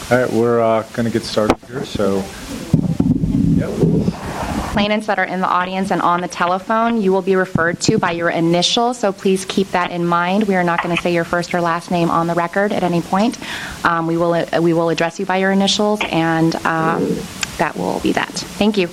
All right, we're going to get started here. So, Complainants that are in the audience and on the telephone, you will be referred to by your initial, so please keep that in mind. We are not going to say your first or last name on the record at any point. We will address you by your initials, and that will be that. Thank you.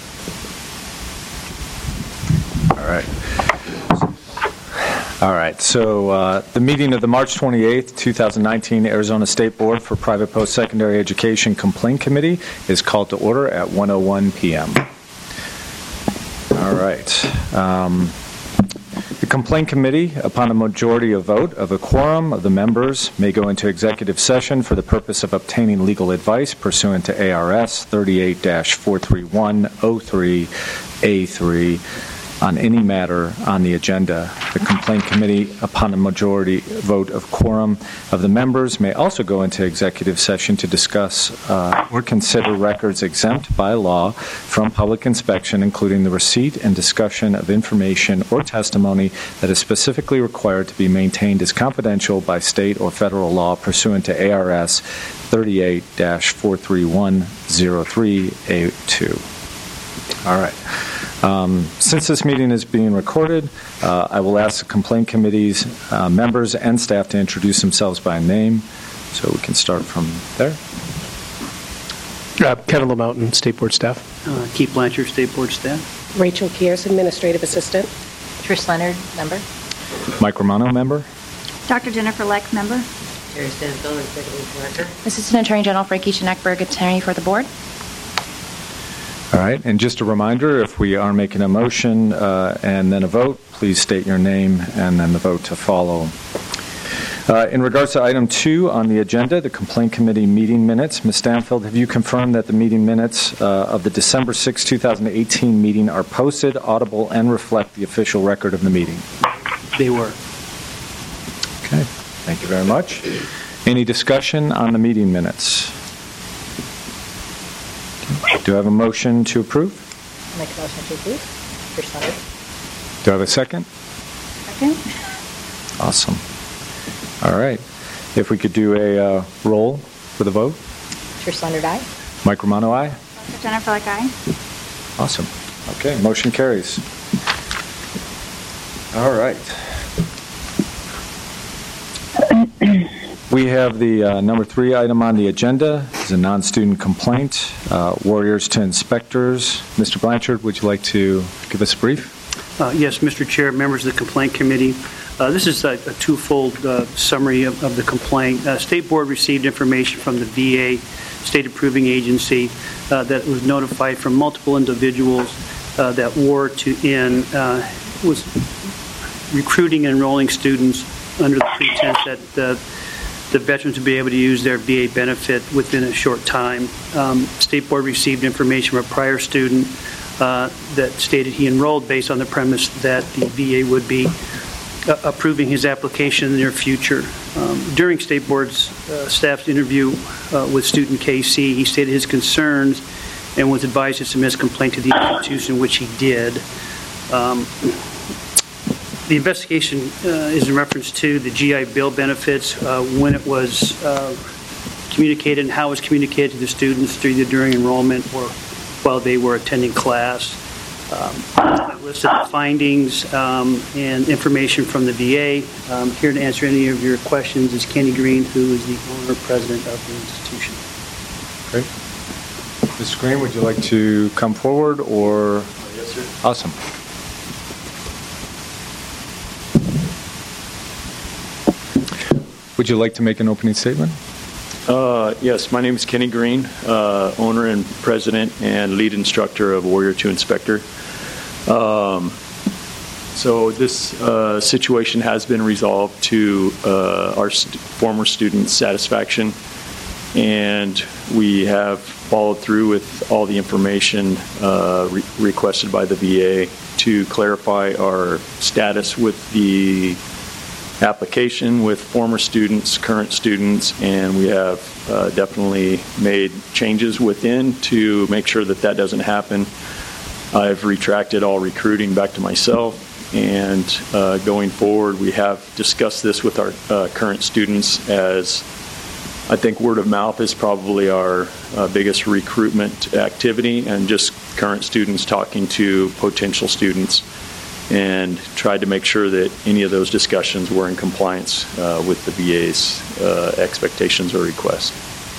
All right, so the meeting of the March 28th, 2019 Arizona State Board for Private Post-Secondary Education Complaint Committee is called to order at 1:01 p.m. All right. The Complaint Committee, upon a majority of vote of a quorum of the members, may go into executive session for the purpose of obtaining legal advice pursuant to ARS 38-43103A3 on any matter on the agenda. The Complaint Committee, upon a majority vote of quorum of the members, may also go into executive session to discuss or consider records exempt by law from public inspection, including the receipt and discussion of information or testimony that is specifically required to be maintained as confidential by state or federal law pursuant to ARS 38-43103A2. All right. Since this meeting is being recorded, I will ask the Complaint Committee's members and staff to introduce themselves by name, so we can start from there. Kevin LaMountain, State Board staff. Keith Blanchard, State Board staff. Rachel Kears, Administrative Assistant. Trish Leonard, member. Mike Romano, member. Dr. Jennifer Leck, member. Terry Stanfield, Executive Director. Assistant Attorney General Frankie Schneckberg, attorney for the board. All right, and just a reminder, if we are making a motion and then a vote, please state your name and then the vote to follow. In regards to item 2 on the agenda, the Complaint Committee meeting minutes, Ms. Stanfield, have you confirmed that the meeting minutes of the December 6, 2018 meeting are posted, audible, and reflect the official record of the meeting? They were. Okay, thank you very much. Any discussion on the meeting minutes? Do I have a motion to approve? I'll make a motion to approve. Trish Leonard. Do I have a second? Second. Awesome. All right. If we could do a roll for the vote. Trish Leonard, aye. Mike Romano, aye. Dr. Jennifer Leck, aye. Awesome. Okay, motion carries. All right. We have the number 3 item on the agenda. It's a non-student complaint. Warriors to inspectors. Mr. Blanchard, would you like to give us a brief? Yes, Mr. Chair, members of the Complaint Committee. This is a twofold summary of the complaint. State Board received information from the VA, State Approving Agency, that was notified from multiple individuals that War to N was recruiting and enrolling students under the pretense that the veterans would be able to use their VA benefit within a short time. State Board received information from a prior student that stated he enrolled based on the premise that the VA would be approving his application in the near future. During State Board's staff's interview with student KC, he stated his concerns and was advised to submit his complaint to the institution, which he did. The investigation is in reference to the GI Bill benefits, when it was communicated and how it was communicated to the students either during enrollment or while they were attending class. I listed the findings and information from the VA. Here to answer any of your questions is Kenny Green, who is the owner president of the institution. Great. Mr. Green, would you like to come forward or? Yes, sir. Awesome. Would you like to make an opening statement? Yes, my name is Kenny Green, owner and president and lead instructor of Warrior to Inspector. So this situation has been resolved to our former students' satisfaction, and we have followed through with all the information requested by the VA to clarify our status with the application with former students, current students, and we have definitely made changes within to make sure that that doesn't happen. I've retracted all recruiting back to myself, and going forward we have discussed this with our current students as I think word of mouth is probably our biggest recruitment activity, and just current students talking to potential students, and tried to make sure that any of those discussions were in compliance with the VA's expectations or requests.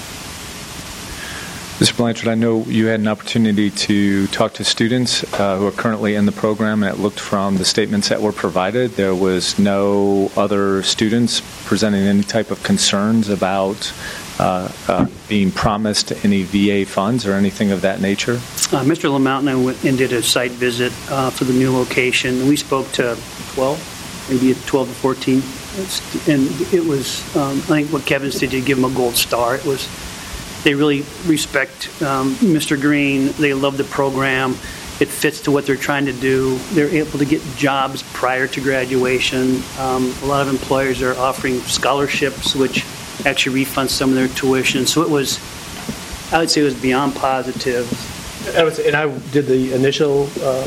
Mr. Blanchard, I know you had an opportunity to talk to students who are currently in the program, and it looked from the statements that were provided, there was no other students presenting any type of concerns about being promised any VA funds or anything of that nature? Mr. Lamount and I went and did a site visit for the new location. We spoke to 12, maybe 12 to 14, and it was, I think what Kevin said, to give them a gold star. It was, they really respect Mr. Green. They love the program. It fits to what they're trying to do. They're able to get jobs prior to graduation. A lot of employers are offering scholarships, which actually refunds some of their tuition. So it was, I would say it was beyond positive. And I did the initial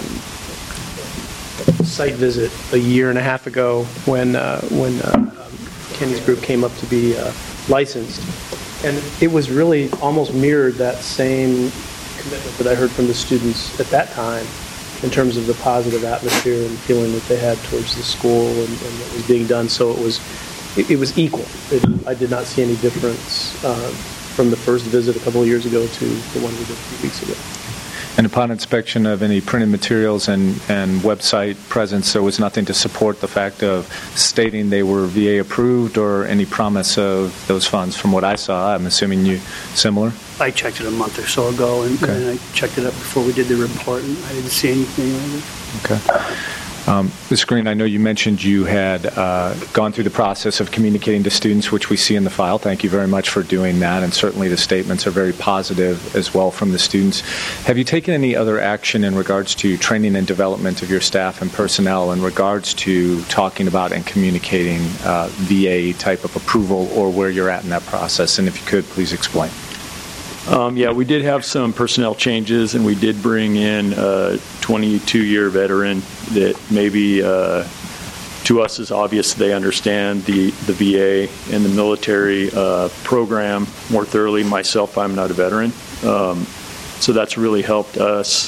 site visit a year and a half ago when Kenny's group came up to be licensed. And it was really almost mirrored that same commitment that I heard from the students at that time in terms of the positive atmosphere and feeling that they had towards the school and what was being done. So it was equal. I did not see any difference from the first visit a couple of years ago to the one we did a few weeks ago. And upon inspection of any printed materials and website presence, there was nothing to support the fact of stating they were VA approved or any promise of those funds. From what I saw, I'm assuming you similar? I checked it a month or so ago, and I checked it up before we did the report, and I didn't see anything like it. Okay. Ms. Green, I know you mentioned you had gone through the process of communicating to students, which we see in the file. Thank you very much for doing that, and certainly the statements are very positive as well from the students. Have you taken any other action in regards to training and development of your staff and personnel in regards to talking about and communicating VA type of approval, or where you're at in that process? And if you could, please explain. Yeah, we did have some personnel changes, and we did bring in a 22-year veteran that maybe to us is obvious they understand the VA and the military program more thoroughly. Myself, I'm not a veteran. So that's really helped us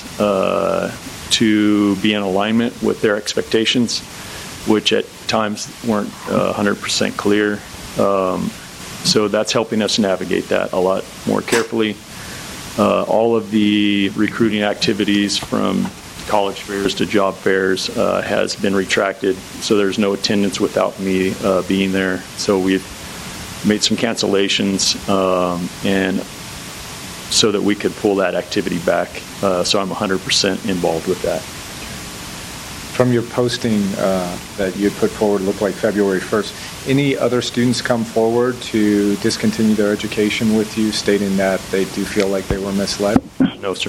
to be in alignment with their expectations, which at times weren't 100% clear. So that's helping us navigate that a lot more carefully. All of the recruiting activities from college fairs to job fairs has been retracted, so there's no attendance without me being there. So we've made some cancellations and so that we could pull that activity back. So I'm 100% involved with that. From your posting that you had put forward, looked like February 1st, any other students come forward to discontinue their education with you, stating that they do feel like they were misled? No, sir.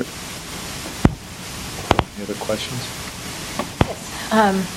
Any other questions? Yes.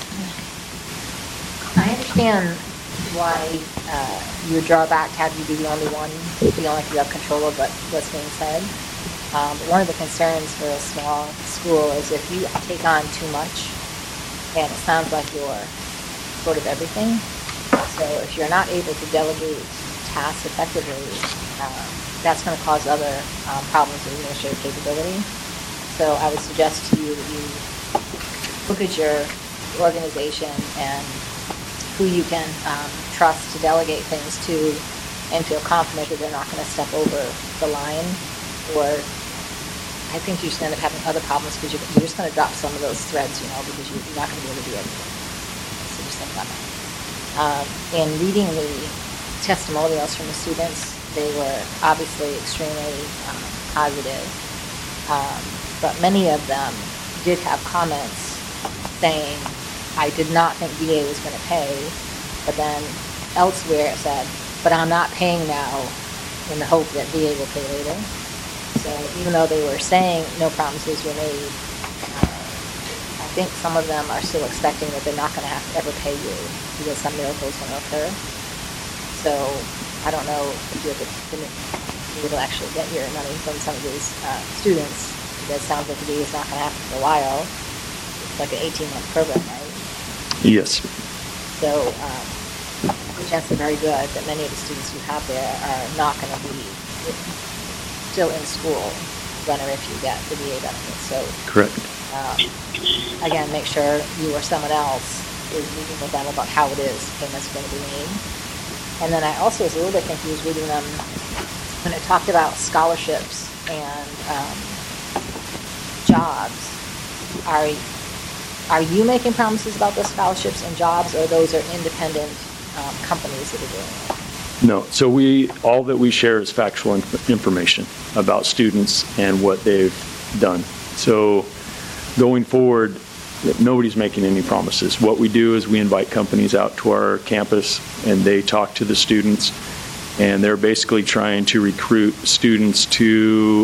I understand why you would draw back to have you be the only one, feeling like you have control of what's being said. But one of the concerns for a small school is if you take on too much, and it sounds like you're sort of everything. So if you're not able to delegate tasks effectively, that's going to cause other problems with administrative capability. So I would suggest to you that you look at your organization and who you can trust to delegate things to, and feel confident that they're not going to step over the line, or I think you just end up having other problems because you're just going to drop some of those threads, because you're not going to be able to do everything. So just think about that. In reading the testimonials from the students, they were obviously extremely positive, but many of them did have comments saying, I did not think VA was going to pay, but then elsewhere it said, but I'm not paying now in the hope that VA will pay later. So even though they were saying no promises were made, I think some of them are still expecting that they're not going to have to ever pay you because some miracle is going to occur. So I don't know if you're able to actually get your money from some of these students, because it sounds like the VA is not going to happen for a while. It's like an 18-month program, right? Yes. So would are very good, but many of the students you have there are not going to be still in school when or if you get the VA benefits. So, Correct. again, make sure you or someone else is meeting with them about how it is payments are going to be made. And then I also was a little bit confused reading them when it talked about scholarships and jobs. Are you making promises about those scholarships and jobs, or those are independent companies that are doing it? No. So all that we share is factual information about students and what they've done. So going forward, nobody's making any promises. What we do is we invite companies out to our campus, and they talk to the students, and they're basically trying to recruit students to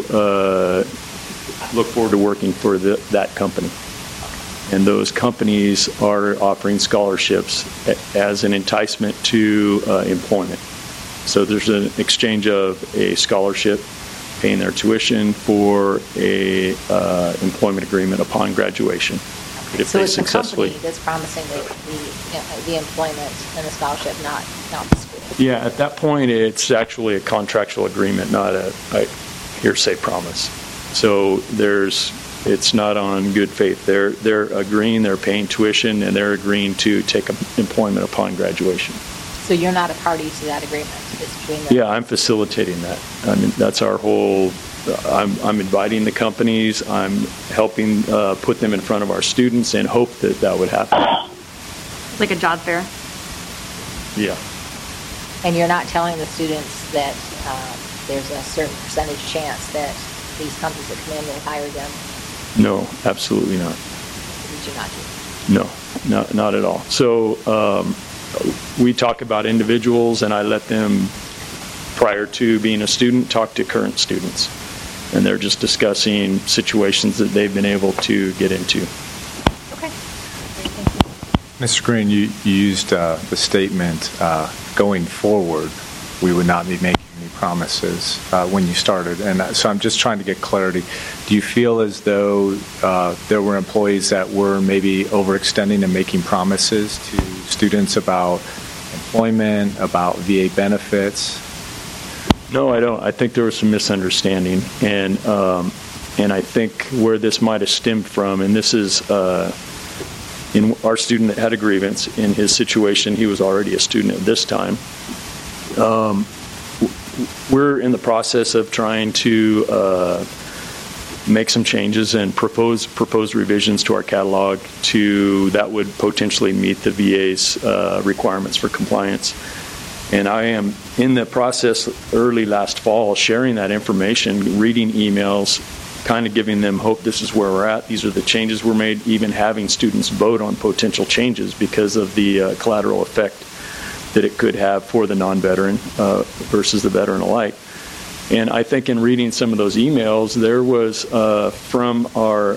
look forward to working for that company. And those companies are offering scholarships as an enticement to employment. So there's an exchange of a scholarship, paying their tuition, for a employment agreement upon graduation. If So they it's the successfully, company that's promising the employment and the scholarship, not the school. yeah, at that point it's actually a contractual agreement, not a hearsay promise. So it's not on good faith. They're agreeing, they're paying tuition, and they're agreeing to take employment upon graduation. So you're not a party to that agreement? It's between them? Yeah, I'm facilitating that. I mean, that's our whole. I'm inviting the companies. I'm helping put them in front of our students and hope that would happen. It's like a job fair. Yeah. And you're not telling the students that there's a certain percentage chance that these companies that come in will hire them? No, absolutely not. Did you not do? No, not at all. So we talk about individuals, and I let them, prior to being a student, talk to current students. And they're just discussing situations that they've been able to get into. Okay. Mr. Green, you used the statement, going forward, we would not be making any promises when you started. And so I'm just trying to get clarity. Do you feel as though there were employees that were maybe overextending and making promises to students about employment, about VA benefits? No, I don't. I think there was some misunderstanding, and I think where this might have stemmed from, and this is in our student that had a grievance. In his situation, he was already a student at this time. We're in the process of trying to make some changes and propose revisions to our catalog that would potentially meet the VA's requirements for compliance. And I am in the process early last fall sharing that information, reading emails, kind of giving them hope this is where we're at. These are the changes we're made, even having students vote on potential changes because of the collateral effect that it could have for the non-veteran versus the veteran alike. And I think in reading some of those emails, there was from our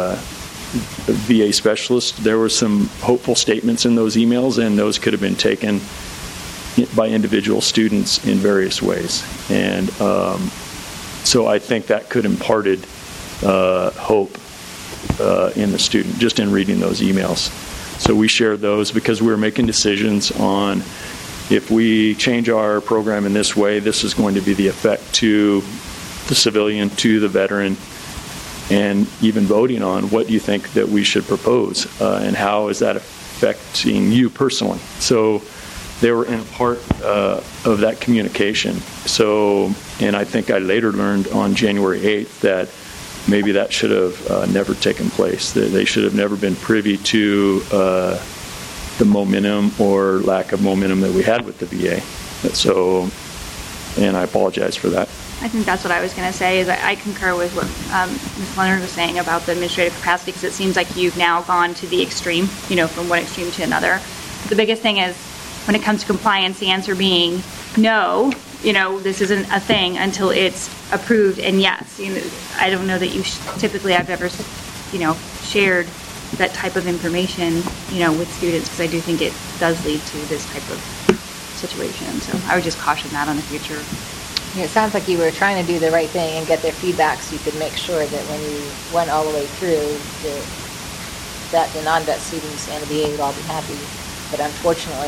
VA specialist, there were some hopeful statements in those emails, and those could have been taken by individual students in various ways. And so I think that could imparted hope in the student just in reading those emails. So we shared those because we were making decisions on if we change our program in this way, this is going to be the effect to the civilian, to the veteran, and even voting on what do you think that we should propose and how is that affecting you personally. So they were in part of that communication. So, and I think I later learned on January 8th that maybe that should have never taken place. That they should have never been privy to the momentum or lack of momentum that we had with the VA. So, and I apologize for that. I think that's what I was going to say, is I concur with what Ms. Leonard was saying about the administrative capacity, because it seems like you've now gone to the extreme, from one extreme to another. But the biggest thing is, when it comes to compliance, the answer being no, this isn't a thing until it's approved, and yes. I don't know that you typically have ever, shared that type of information, with students, because I do think it does lead to this type of situation. So I would just caution that on the future. Yeah, it sounds like you were trying to do the right thing and get their feedback so you could make sure that when you went all the way through, that the non-vet students and the VA would all be happy. But unfortunately,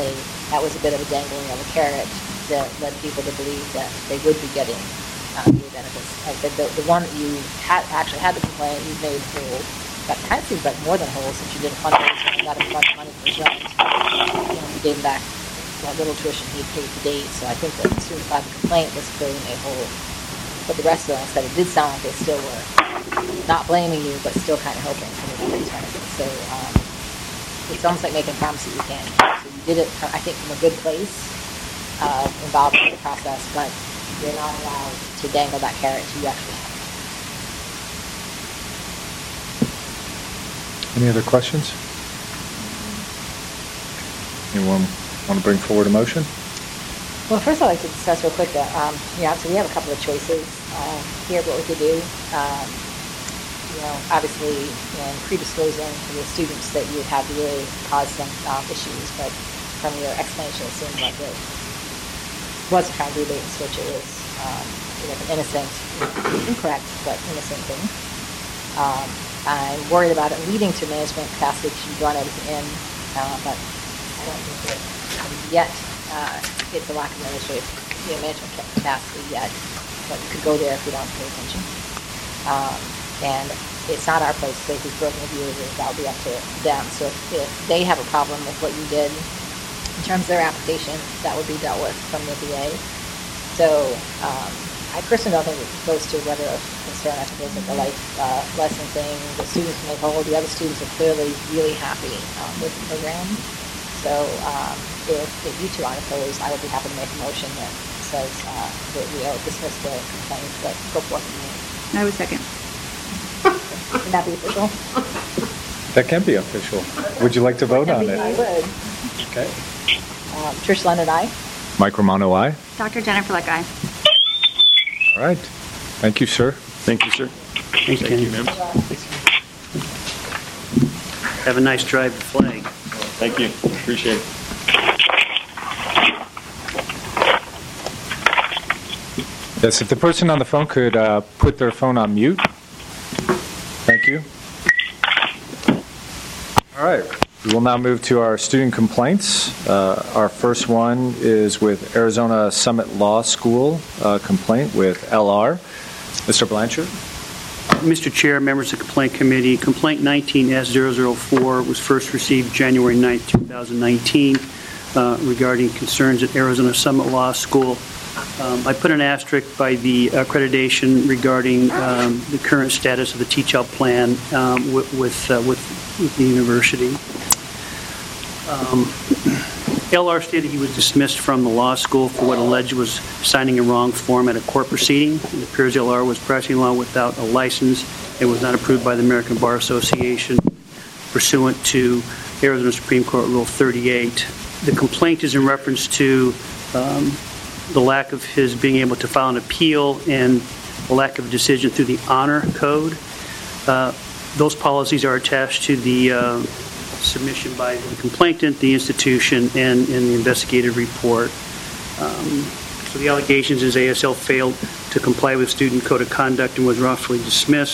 that was a bit of a dangling of a carrot that led people to believe that they would be getting VA benefits. I said the one that you actually had the complaint, you made whole. That kind of seems like more than whole since you did a fundraiser and got a bunch of money for his rent. You gave him back that little tuition he had paid to date. So I think that the student filed the complaint was clearly made whole. But the rest of them said it did sound like they still were not blaming you, but still kind of hoping for the benefits. So it's almost like making promises you can't keep. So you did it, I think, from a good place, involved in the process, but you're not allowed to dangle that carrot to you actually have. Any other questions? Anyone want to bring forward a motion? Well, first I'd like to discuss real quick that, so we have a couple of choices here of what we could do. Obviously, in predisposing to the students that you would have really caused some issues, but from your explanation, it seemed like it wasn't trying to do bait and switch. It was an innocent, incorrect, but innocent thing. I'm worried about it leading to management capacity because you've drawn everything in, but I don't think that yet it's a lack of management capacity yet, but it could go there if we don't pay attention. And it's not our place to say who's broken the rules, that'll be up to them. So if they have a problem with what you did in terms of their application, that would be dealt with from the VA. So I personally don't think it goes to whether of concern. I think it's like a life lesson thing. The students may hold. The other students are clearly really happy with the program. So if you two aren't opposed, I would be happy to make a motion that says that we dismiss the complaint, but go forth and move. I would second. Can that be official? That can be official. Would you like to vote on it? I would. Okay. Trish Leonard, aye. Mike Romano, aye. Dr. Jennifer Leck, aye. All right. Thank you, sir. Thank you, sir. Thanks, Kenny. Thank you, ma'am. Have a nice drive to Flag. Thank you. Appreciate it. Yes, if the person on the phone could put their phone on mute. Thank you. All right. We will now move to our student complaints. Our first one is with Arizona Summit Law School complaint with LR. Mr. Blanchard. Mr. Chair, members of the Complaint Committee, Complaint 19-S004 was first received January 9, 2019 regarding concerns at Arizona Summit Law School. I put an asterisk by the accreditation regarding the current status of the teach-out plan with the university. LR stated he was dismissed from the law school for what alleged was signing a wrong form at a court proceeding. It appears LR was practicing law without a license. It was not approved by the American Bar Association pursuant to Arizona Supreme Court Rule 38. The complaint is in reference to the lack of his being able to file an appeal and the lack of a decision through the honor code. Those policies are attached to the submission by the complainant, the institution, and the investigative report. So the allegations is ASL failed to comply with student code of conduct and was wrongfully dismissed.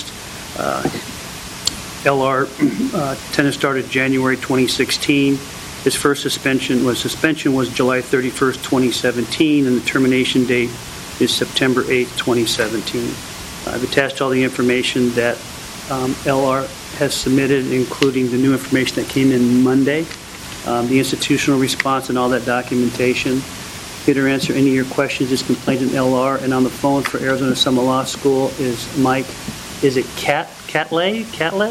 LR tennis started January 2016. His first suspension was July 31st, 2017, and the termination date is September 8th, 2017. I've attached all the information that LR has submitted, including the new information that came in Monday, the institutional response and all that documentation. Here to answer any of your questions is complainant LR, and on the phone for Arizona Summit Law School is Mike. Is it Catlett? Catlett,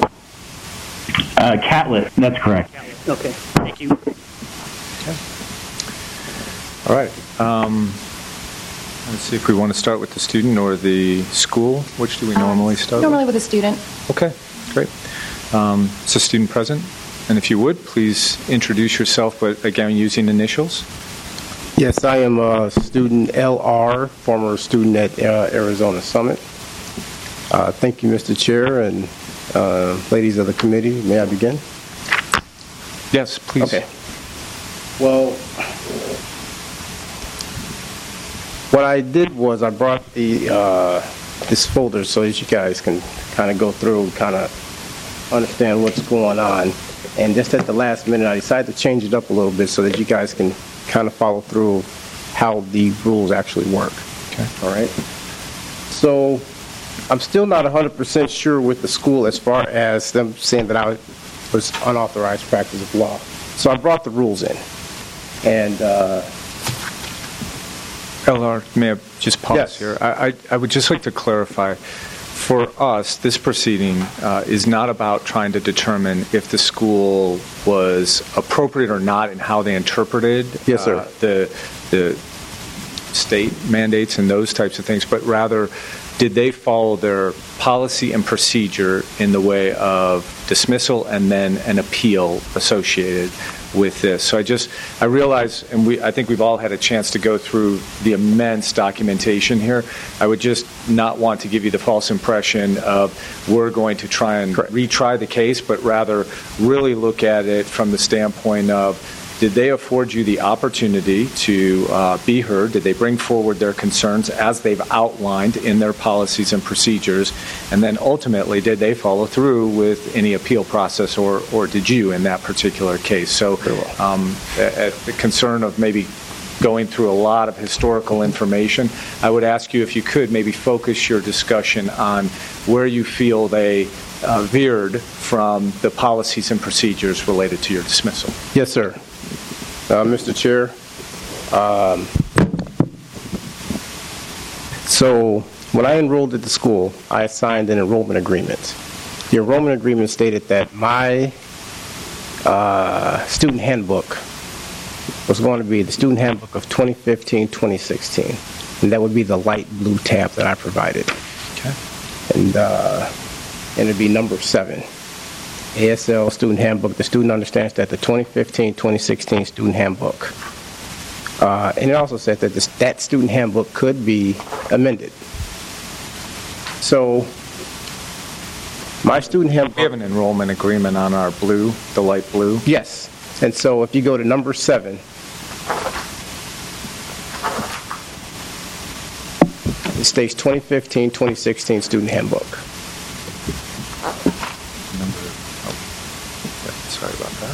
that's correct. Okay, thank you. Okay. All right. Let's see if we want to start with the student or the school. Which do we normally start Normally with a student. Okay, great. So student present. And if you would, please introduce yourself, but again, using initials. Yes, I am a student LR, former student at Arizona Summit. Thank you, Mr. Chair, and ladies of the committee. May I begin? Yes, please. Okay. Well, what I did was I brought the this folder so that you guys can kind of go through and kind of understand what's going on. And just at the last minute, I decided to change it up a little bit so that you guys can kind of follow through how the rules actually work. Okay. All right? So I'm still not 100% sure with the school as far as them saying that I was unauthorized practice of law. So I brought the rules in. And LR, may I just pause Yes. here? I would just like to clarify. For us, this proceeding is not about trying to determine if the school was appropriate or not in how they interpreted Yes, sir. The state mandates and those types of things, but rather, did they follow their policy and procedure in the way of dismissal and then an appeal associated with this? So I realize, and I think we've all had a chance to go through the immense documentation here. I would just not want to give you the false impression of we're going to try and retry the case, but rather really look at it from the standpoint of, did they afford you the opportunity to be heard? Did they bring forward their concerns as they've outlined in their policies and procedures? And then ultimately, did they follow through with any appeal process, or did you in that particular case? So at the concern of maybe going through a lot of historical information, I would ask you if you could maybe focus your discussion on where you feel they veered from the policies and procedures related to your dismissal. yes, sir. Mr. Chair, so when I enrolled at the school, I signed an enrollment agreement. The enrollment agreement stated that my student handbook was going to be the student handbook of 2015-2016, and that would be the light blue tab that I provided. Okay. And it'd be number 7. ASL Student Handbook. The student understands that the 2015-2016 Student Handbook. And it also said that that Student Handbook could be amended. So, my Student Handbook... We have an enrollment agreement on our blue, the light blue. Yes. And so, if you go to number 7, it states 2015-2016 Student Handbook. Sorry about that.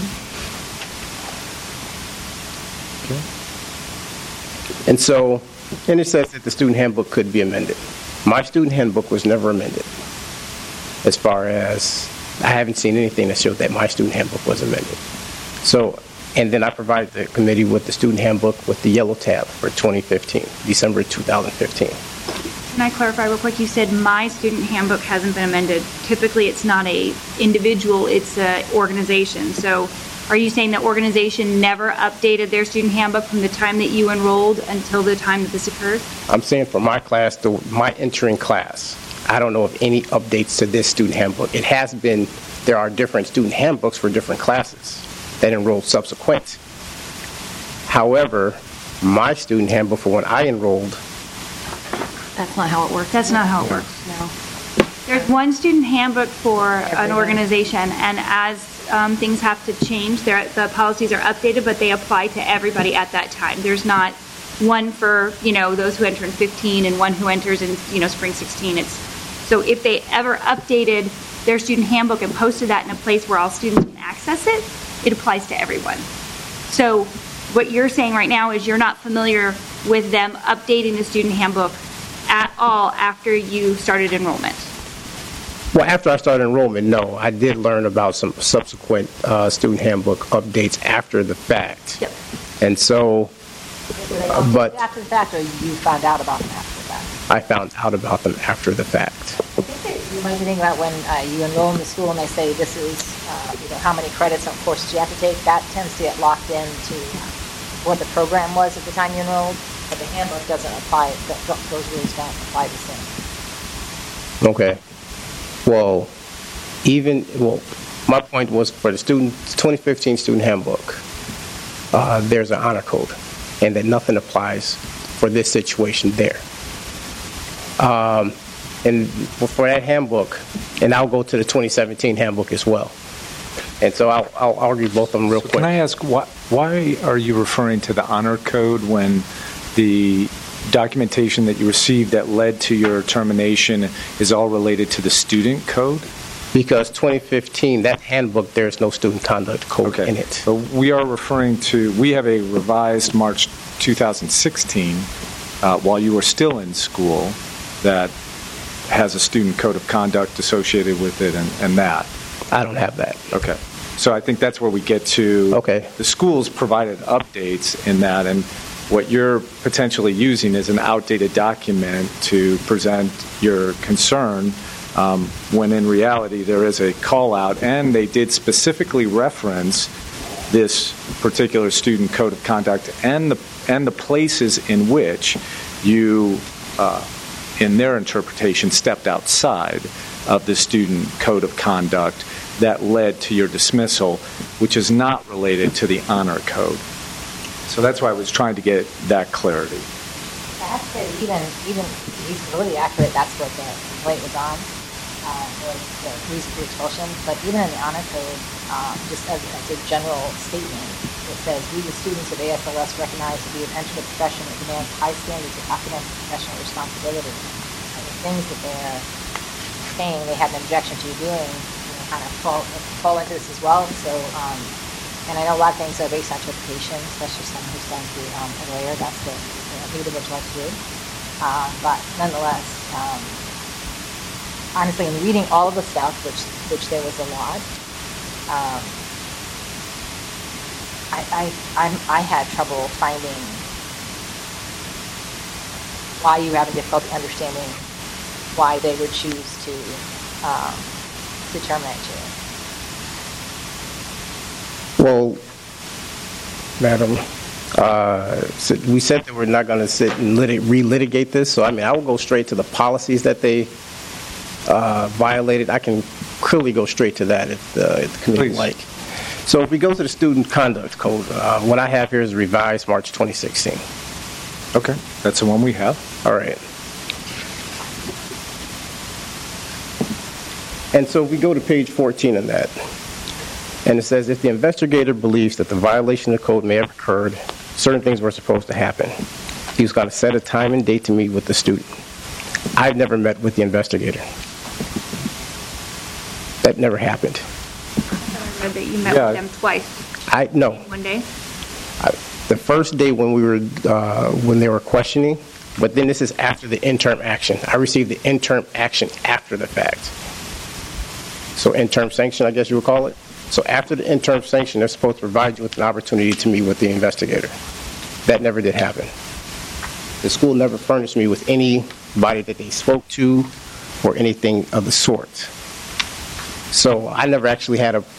Okay. And so, and it says that the student handbook could be amended. My student handbook was never amended. As far as, I haven't seen anything that showed that my student handbook was amended. So, and then I provided the committee with the student handbook with the yellow tab for 2015, December 2015. Can I clarify real quick? You said my student handbook hasn't been amended. Typically, it's not a individual, it's an organization. So are you saying the organization never updated their student handbook from the time that you enrolled until the time that this occurred? I'm saying for my class, my entering class, I don't know of any updates to this student handbook. It has been, there are different student handbooks for different classes that enrolled subsequent. However, my student handbook for when I enrolled, That's not how it works. That's not how it works, no. There's one student handbook for an organization, and as things have to change, the policies are updated, but they apply to everybody at that time. There's not one for, those who enter in 15 and one who enters in, spring 16. So if they ever updated their student handbook and posted that in a place where all students can access it, it applies to everyone. So what you're saying right now is you're not familiar with them updating the student handbook at all after you started enrollment? well, after I started enrollment, no. I did learn about some subsequent student handbook updates after the fact. Yep. And so, but After the fact, or you found out about them after the fact? I found out about them after the fact. You might be thinking about when you enroll in the school and they say this is, how many credits and courses you have to take. That tends to get locked into what the program was at the time you enrolled, but the handbook doesn't apply. Those rules don't apply the same. Okay. Well, my point was for the 2015 student handbook, there's an honor code, and that nothing applies for this situation there. And for that handbook, and I'll go to the 2017 handbook as well. And so I'll argue both of them real quick. Can I ask, why are you referring to the honor code when the documentation that you received that led to your termination is all related to the student code? Because 2015, that handbook, there's no student conduct code in it. So we are referring to, we have a revised March 2016, while you were still in school, that has a student code of conduct associated with it and that. I don't have that. Okay. So I think that's where we get to. Okay. The schools provided updates in that, and what you're potentially using is an outdated document to present your concern, when in reality there is a call out, and they did specifically reference this particular student code of conduct and the places in which you, in their interpretation, stepped outside of the student code of conduct that led to your dismissal, which is not related to the honor code. So that's why I was trying to get that clarity. I have to say, even he's really accurate. That's what the complaint was on, was the reason for expulsion. But even in the honor code, just as a general statement, it says, we, the students of ASLS, recognize that the attention of profession that demands high standards of academic and professional responsibility. And the things that they're saying they had an objection to you doing, kind of fall into this as well. So, and I know a lot of things are based on interpretation, especially someone who's going to be a lawyer. That's what who would like to do. But nonetheless, honestly, in reading all of the stuff, which there was a lot, I had trouble finding why you have a difficulty understanding why they would choose to terminate you. Well, madam, we said that we're not going to sit and relitigate this. So, I mean, I will go straight to the policies that they violated. I can clearly go straight to that if the committee would like. So if we go to the student conduct code, what I have here is revised March 2016. Okay, that's the one we have. All right. And so we go to page 14 of that. And it says, if the investigator believes that the violation of the code may have occurred, certain things were supposed to happen. He was going to set a time and date to meet with the student. I've never met with the investigator. That never happened. I read that you met with them twice. No. One day? The first day when we were, when they were questioning, but then this is after the interim action. I received the interim action after the fact. So interim sanction, I guess you would call it. So after the interim sanction, they're supposed to provide you with an opportunity to meet with the investigator. That never did happen. The school never furnished me with anybody that they spoke to or anything of the sort. So I never actually had an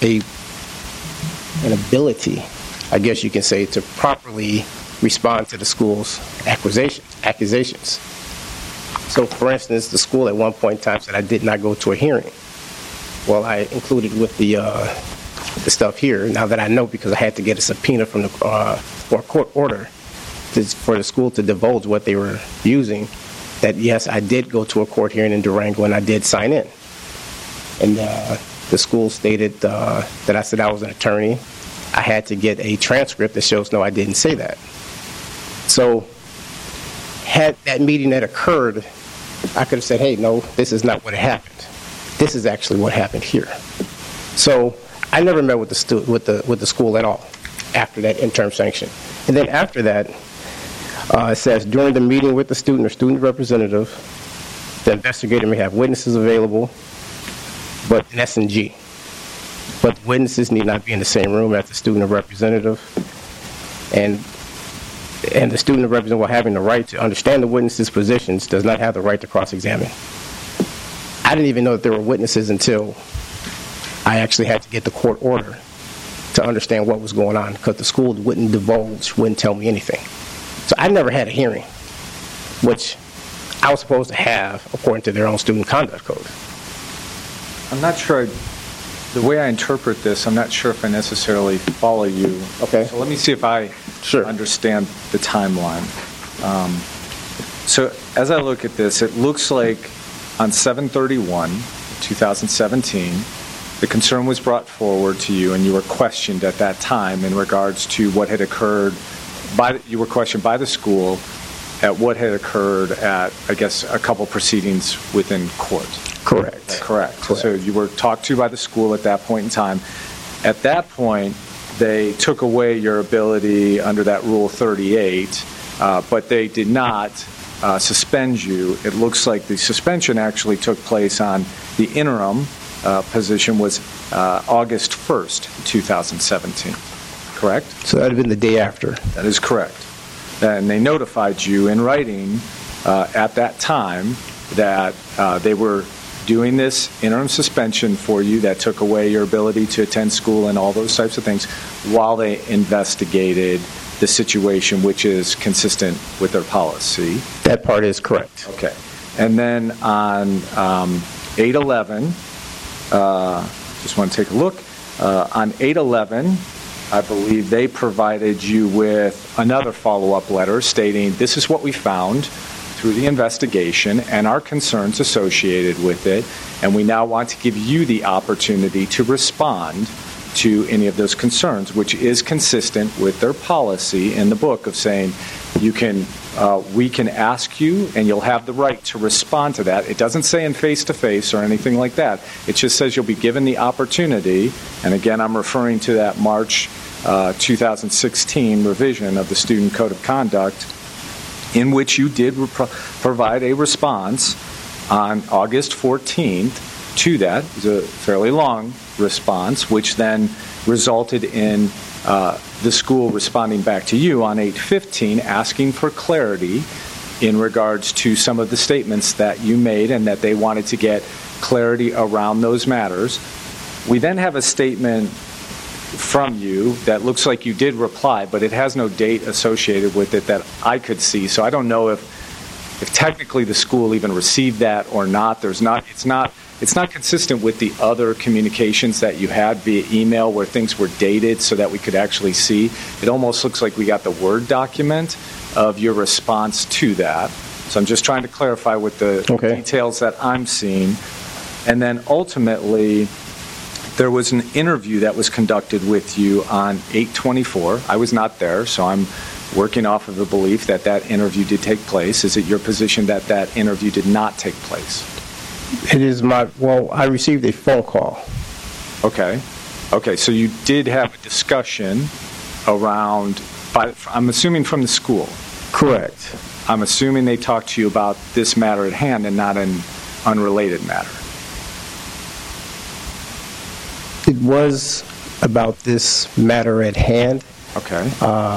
ability, I guess you can say, to properly respond to the school's accusations. So for instance, the school at one point in time said I did not go to a hearing. Well, I included with the stuff here, now that I know, because I had to get a subpoena from or a court order for the school to divulge what they were using, that yes, I did go to a court hearing in Durango and I did sign in. And the school stated that I said I was an attorney. I had to get a transcript that shows no, I didn't say that. So had that meeting that occurred, I could have said, hey, no, this is not what happened. This is actually what happened here. So I never met with the school at all after that interim sanction. And then after that, it says during the meeting with the student or student representative, the investigator may have witnesses available, but in S&G. But witnesses need not be in the same room as the student or representative. And the student or representative, while having the right to understand the witnesses' positions, does not have the right to cross-examine. I didn't even know that there were witnesses until I actually had to get the court order to understand what was going on, because the school wouldn't divulge, wouldn't tell me anything. So I never had a hearing, which I was supposed to have according to their own student conduct code. I'm not sure, the way I interpret this, I'm not sure if I necessarily follow you. Okay. So let me see if I understand the timeline. So as I look at this, it looks like on 7/31/2017, the concern was brought forward to you, and you were questioned at that time in regards to what had occurred. You were questioned by the school at what had occurred at, I guess, a couple proceedings within court. Correct. Correct. So you were talked to by the school at that point in time. At that point, they took away your ability under that Rule 38, but they did not suspend you. It looks like the suspension actually took place on the interim position was August 1st, 2017. Correct? So that would have been the day after. That is correct. And they notified you in writing at that time that they were doing this interim suspension for you that took away your ability to attend school and all those types of things while they investigated the situation, which is consistent with their policy. That part is correct. Okay. And then on 8/11, just want to take a look. On 8/11, I believe they provided you with another follow-up letter stating, this is what we found through the investigation and our concerns associated with it, and we now want to give you the opportunity to respond to any of those concerns, which is consistent with their policy in the book of saying we can ask you and you'll have the right to respond to that. It doesn't say in face-to-face or anything like that. It just says you'll be given the opportunity, and again, I'm referring to that March 2016 revision of the Student Code of Conduct, in which you did provide a response on August 14th to that. It was a fairly long response, which then resulted in the school responding back to you on 8/15 asking for clarity in regards to some of the statements that you made and that they wanted to get clarity around those matters. We then have a statement from you that looks like you did reply, but it has no date associated with it that I could see. So I don't know if technically the school even received that or not. It's not consistent with the other communications that you had via email where things were dated so that we could actually see. It almost looks like we got the Word document of your response to that. So I'm just trying to clarify with the details that I'm seeing. And then ultimately, there was an interview that was conducted with you on 8/24. I was not there, so I'm working off of the belief that that interview did take place. Is it your position that that interview did not take place? It is I received a phone call. Okay, so you did have a discussion around, I'm assuming from the school. Correct. I'm assuming they talked to you about this matter at hand and not an unrelated matter. It was about this matter at hand. Okay.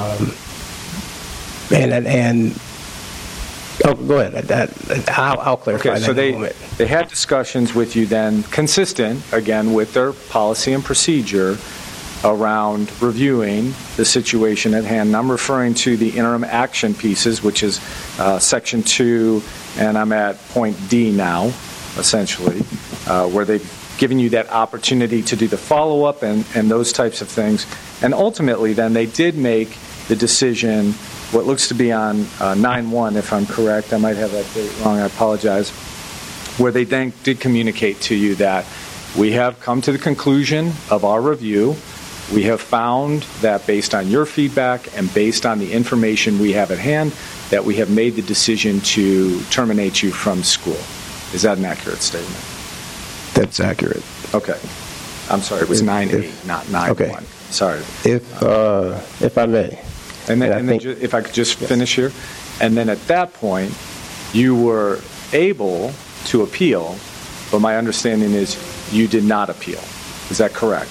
Go ahead. I'll clarify that in a moment. They had discussions with you then, consistent, again, with their policy and procedure around reviewing the situation at hand. And I'm referring to the interim action pieces, which is Section 2, and I'm at point D now, essentially, where they've given you that opportunity to do the follow-up and those types of things. And ultimately, then, they did make the decision, what looks to be on 9/1, if I'm correct. I might have that date wrong. I apologize. Where they then did communicate to you that we have come to the conclusion of our review. We have found that based on your feedback and based on the information we have at hand, that we have made the decision to terminate you from school. Is that an accurate statement? That's accurate. Okay. I'm sorry, it was 9/8, not 9/1. Okay. Sorry. If I may. And then if I could just finish here. And then at that point, you were able to appeal, but my understanding is you did not appeal. Is that correct?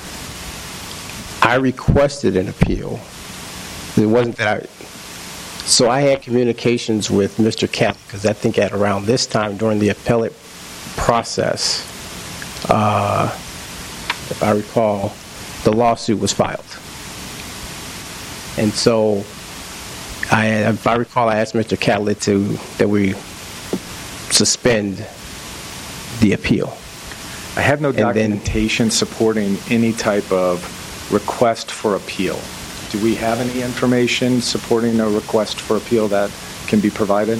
I requested an appeal. It wasn't that So I had communications with Mr. Catlett, because I think at around this time during the appellate process, if I recall, the lawsuit was filed. And so, if I recall, I asked Mr. Catlett that we suspend the appeal. I have no documentation supporting any type of request for appeal. Do we have any information supporting a request for appeal that can be provided?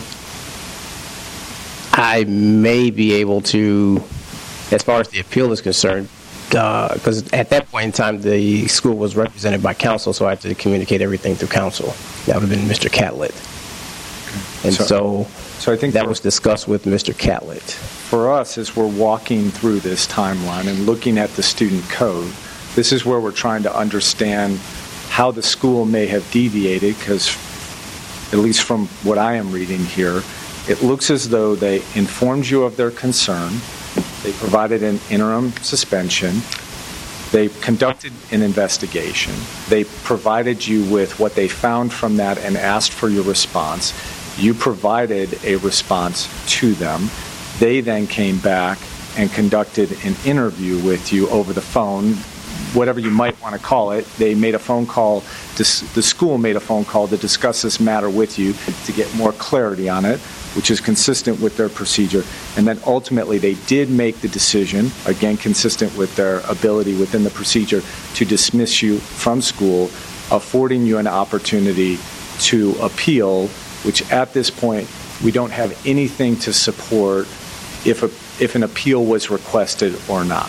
I may be able to, as far as the appeal is concerned, because at that point in time, the school was represented by counsel, so I had to communicate everything through counsel. That would have been Mr. Catlett. And so I think that was discussed with Mr. Catlett. for us, as we're walking through this timeline and looking at the student code, this is where we're trying to understand how the school may have deviated, because at least from what I am reading here, it looks as though they informed you of their concern, they provided an interim suspension, they conducted an investigation, they provided you with what they found from that and asked for your response. You provided a response to them. They then came back and conducted an interview with you over the phone, whatever you might want to call it. They made a phone call, the school made a phone call to discuss this matter with you to get more clarity on it, which is consistent with their procedure. And then ultimately they did make the decision, again consistent with their ability within the procedure, to dismiss you from school, affording you an opportunity to appeal, which at this point we don't have anything to support if an appeal was requested or not.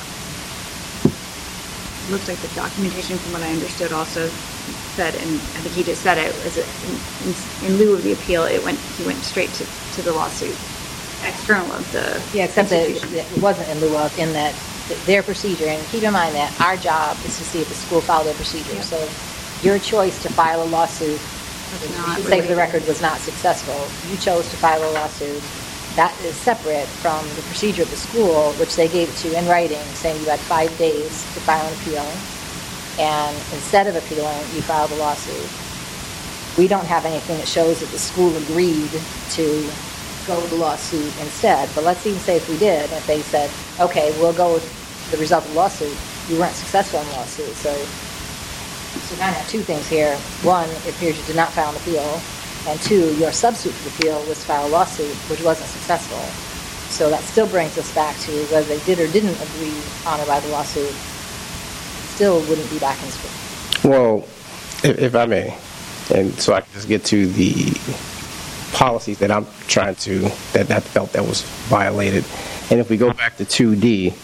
It looks like the documentation, from what I understood, also said, and I think he just said it, was in lieu of the appeal, he went straight to the lawsuit, external of the Yeah, except that institution. it wasn't in lieu of, in that their procedure, and keep in mind that our job is to see if the school followed their procedure. Yep. So your choice to file a lawsuit, not say for the related. record, was not successful. You chose to file a lawsuit. That is separate from the procedure of the school, which they gave it to you in writing, saying you had 5 days to file an appeal. And instead of appealing, you filed a lawsuit. We don't have anything that shows that the school agreed to go with the lawsuit instead. But let's even say if we did, if they said, okay, we'll go with the result of the lawsuit, you weren't successful in the lawsuit. So you kind of have two things here. One, it appears you did not file an appeal. And two, your substitute for the appeal was to file a lawsuit, which wasn't successful. So that still brings us back to whether they did or didn't agree on or by the lawsuit, still wouldn't be back in school. Well, if I may, and so I can just get to the policies that I'm trying to, that I felt that was violated. And if we go back to 2D,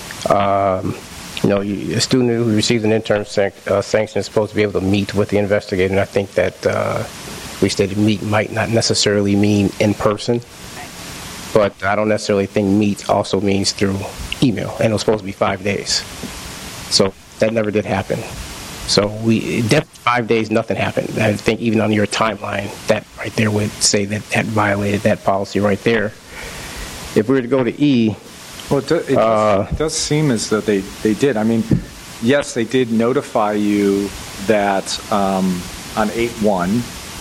a student who receives an interim sanction is supposed to be able to meet with the investigator, and I think that we stated meet might not necessarily mean in person, but I don't necessarily think meet also means through email, and it was supposed to be 5 days. So that never did happen. So 5 days, nothing happened. I think even on your timeline, that right there would say that violated that policy right there. If we were to go to E, Well, it does seem as though they did. I mean, yes, they did notify you that on 8/1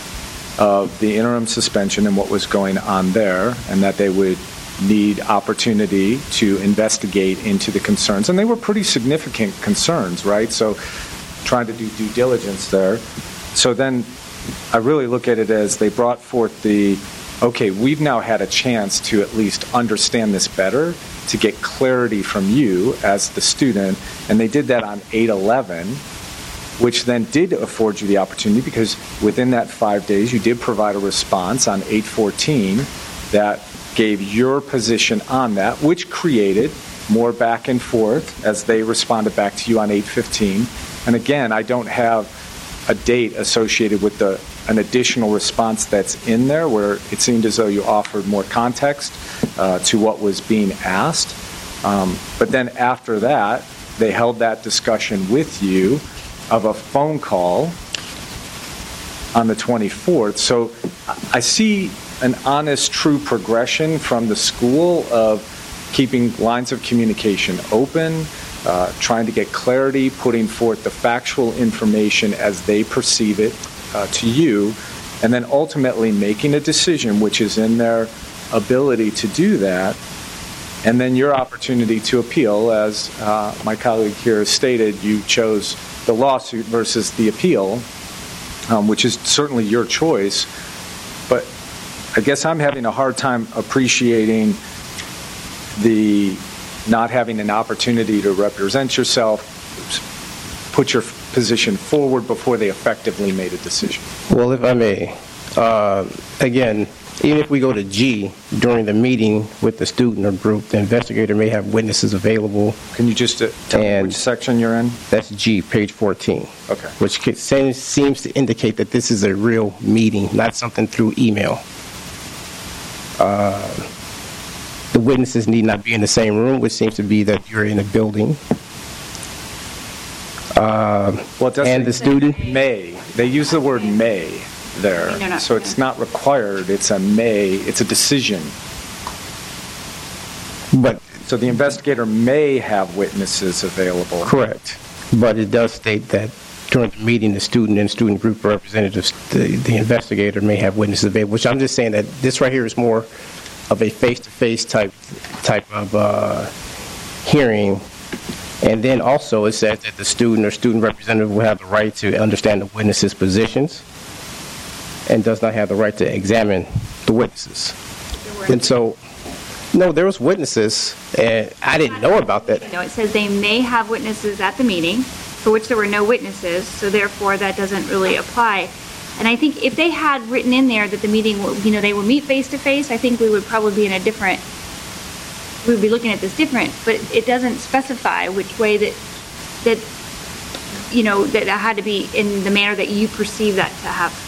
of the interim suspension and what was going on there, and that they would need opportunity to investigate into the concerns. And they were pretty significant concerns, right? So trying to do due diligence there. So then I really look at it as they brought forth okay, we've now had a chance to at least understand this better, to get clarity from you as the student, and they did that on 8/11, which then did afford you the opportunity, because within that 5 days you did provide a response on 8/14 that gave your position on that, which created more back and forth as they responded back to you on 8/15. And again, I don't have a date associated with an additional response that's in there, where it seemed as though you offered more context to what was being asked. But then after that, they held that discussion with you of a phone call on the 24th. So I see an honest, true progression from the school of keeping lines of communication open, trying to get clarity, putting forth the factual information as they perceive it to you, and then ultimately making a decision, which is in their ability to do that, and then your opportunity to appeal. As my colleague here has stated, you chose the lawsuit versus the appeal, which is certainly your choice. But I guess I'm having a hard time appreciating the not having an opportunity to represent yourself, put your position forward before they effectively made a decision. well, if I may, again, even if we go to G, during the meeting with the student or group, the investigator may have witnesses available. Can you just tell me which section you're in? That's G, page 14. Okay. Which seems to indicate that this is a real meeting, not something through email. the witnesses need not be in the same room, which seems to be that you're in a building. Well, it doesn't. And the student? May. They use the word may there. No. So it's not required. It's a may. It's a decision. But So the investigator may have witnesses available. correct. But it does state that during the meeting, the student and student group representatives, the investigator may have witnesses available, which I'm just saying that this right here is more of a face-to-face type of hearing. And then also it says that the student or student representative will have the right to understand the witnesses' positions and does not have the right to examine the witnesses. And so, no, there was witnesses, and I didn't know about that. No, it says they may have witnesses at the meeting, for which there were no witnesses, so therefore that doesn't really apply. And I think if they had written in there that the meeting, they will meet face-to-face, I think we would probably be in a different, we would be looking at this different, but it doesn't specify which way that had to be in the manner that you perceive that to have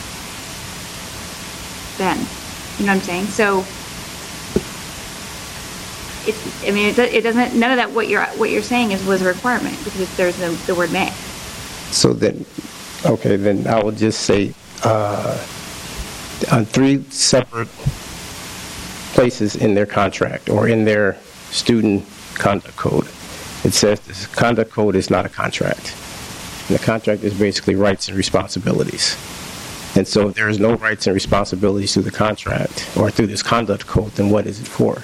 been. You know what I'm saying? So, it doesn't, none of that, what you're saying was a requirement, because there's the word may. So then, okay, then I will just say, on 3 separate places in their contract or in their student conduct code, it says this conduct code is not a contract. And the contract is basically rights and responsibilities. And so if there is no rights and responsibilities through the contract or through this conduct code, then what is it for?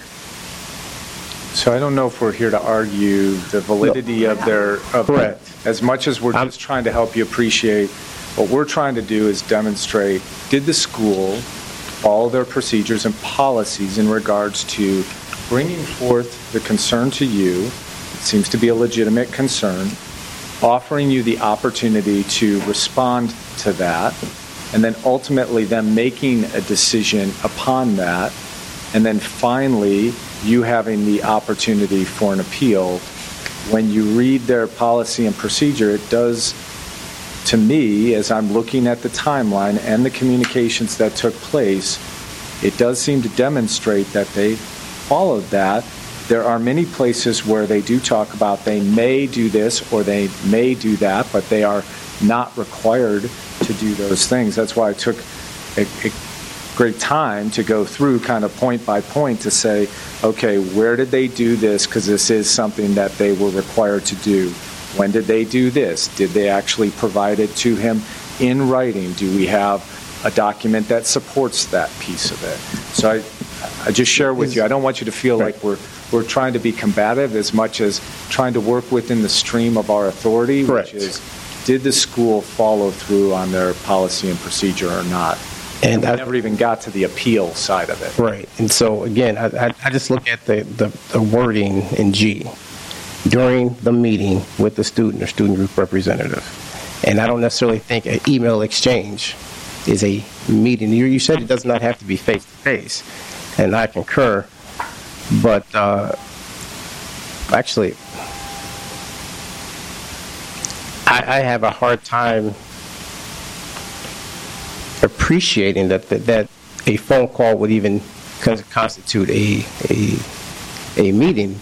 So I don't know if we're here to argue the validity of their... Correct. As much as we're just trying to help you appreciate, what we're trying to do is demonstrate, did the school follow their procedures and policies in regards to bringing forth the concern to you, it seems to be a legitimate concern, offering you the opportunity to respond to that, and then ultimately them making a decision upon that, and then finally you having the opportunity for an appeal. When you read their policy and procedure, it does, to me, as I'm looking at the timeline and the communications that took place, it does seem to demonstrate that they followed that. There are many places where they do talk about they may do this or they may do that, but they are not required to do those things. That's why I took a great time to go through kind of point by point to say, okay, where did they do this? Because this is something that they were required to do. When did they do this? Did they actually provide it to him in writing? Do we have a document that supports that piece of it? So I just share with you, I don't want you to feel like we're trying to be combative as much as trying to work within the stream of our authority, Correct. which is, did the school follow through on their policy and procedure or not? And we never even got to the appeal side of it. Right. And so, again, I just look at the wording in G, during the meeting with the student or student group representative. And I don't necessarily think an email exchange is a meeting. You said it does not have to be face-to-face, and I concur. But actually, I have a hard time appreciating that a phone call would even constitute a meeting.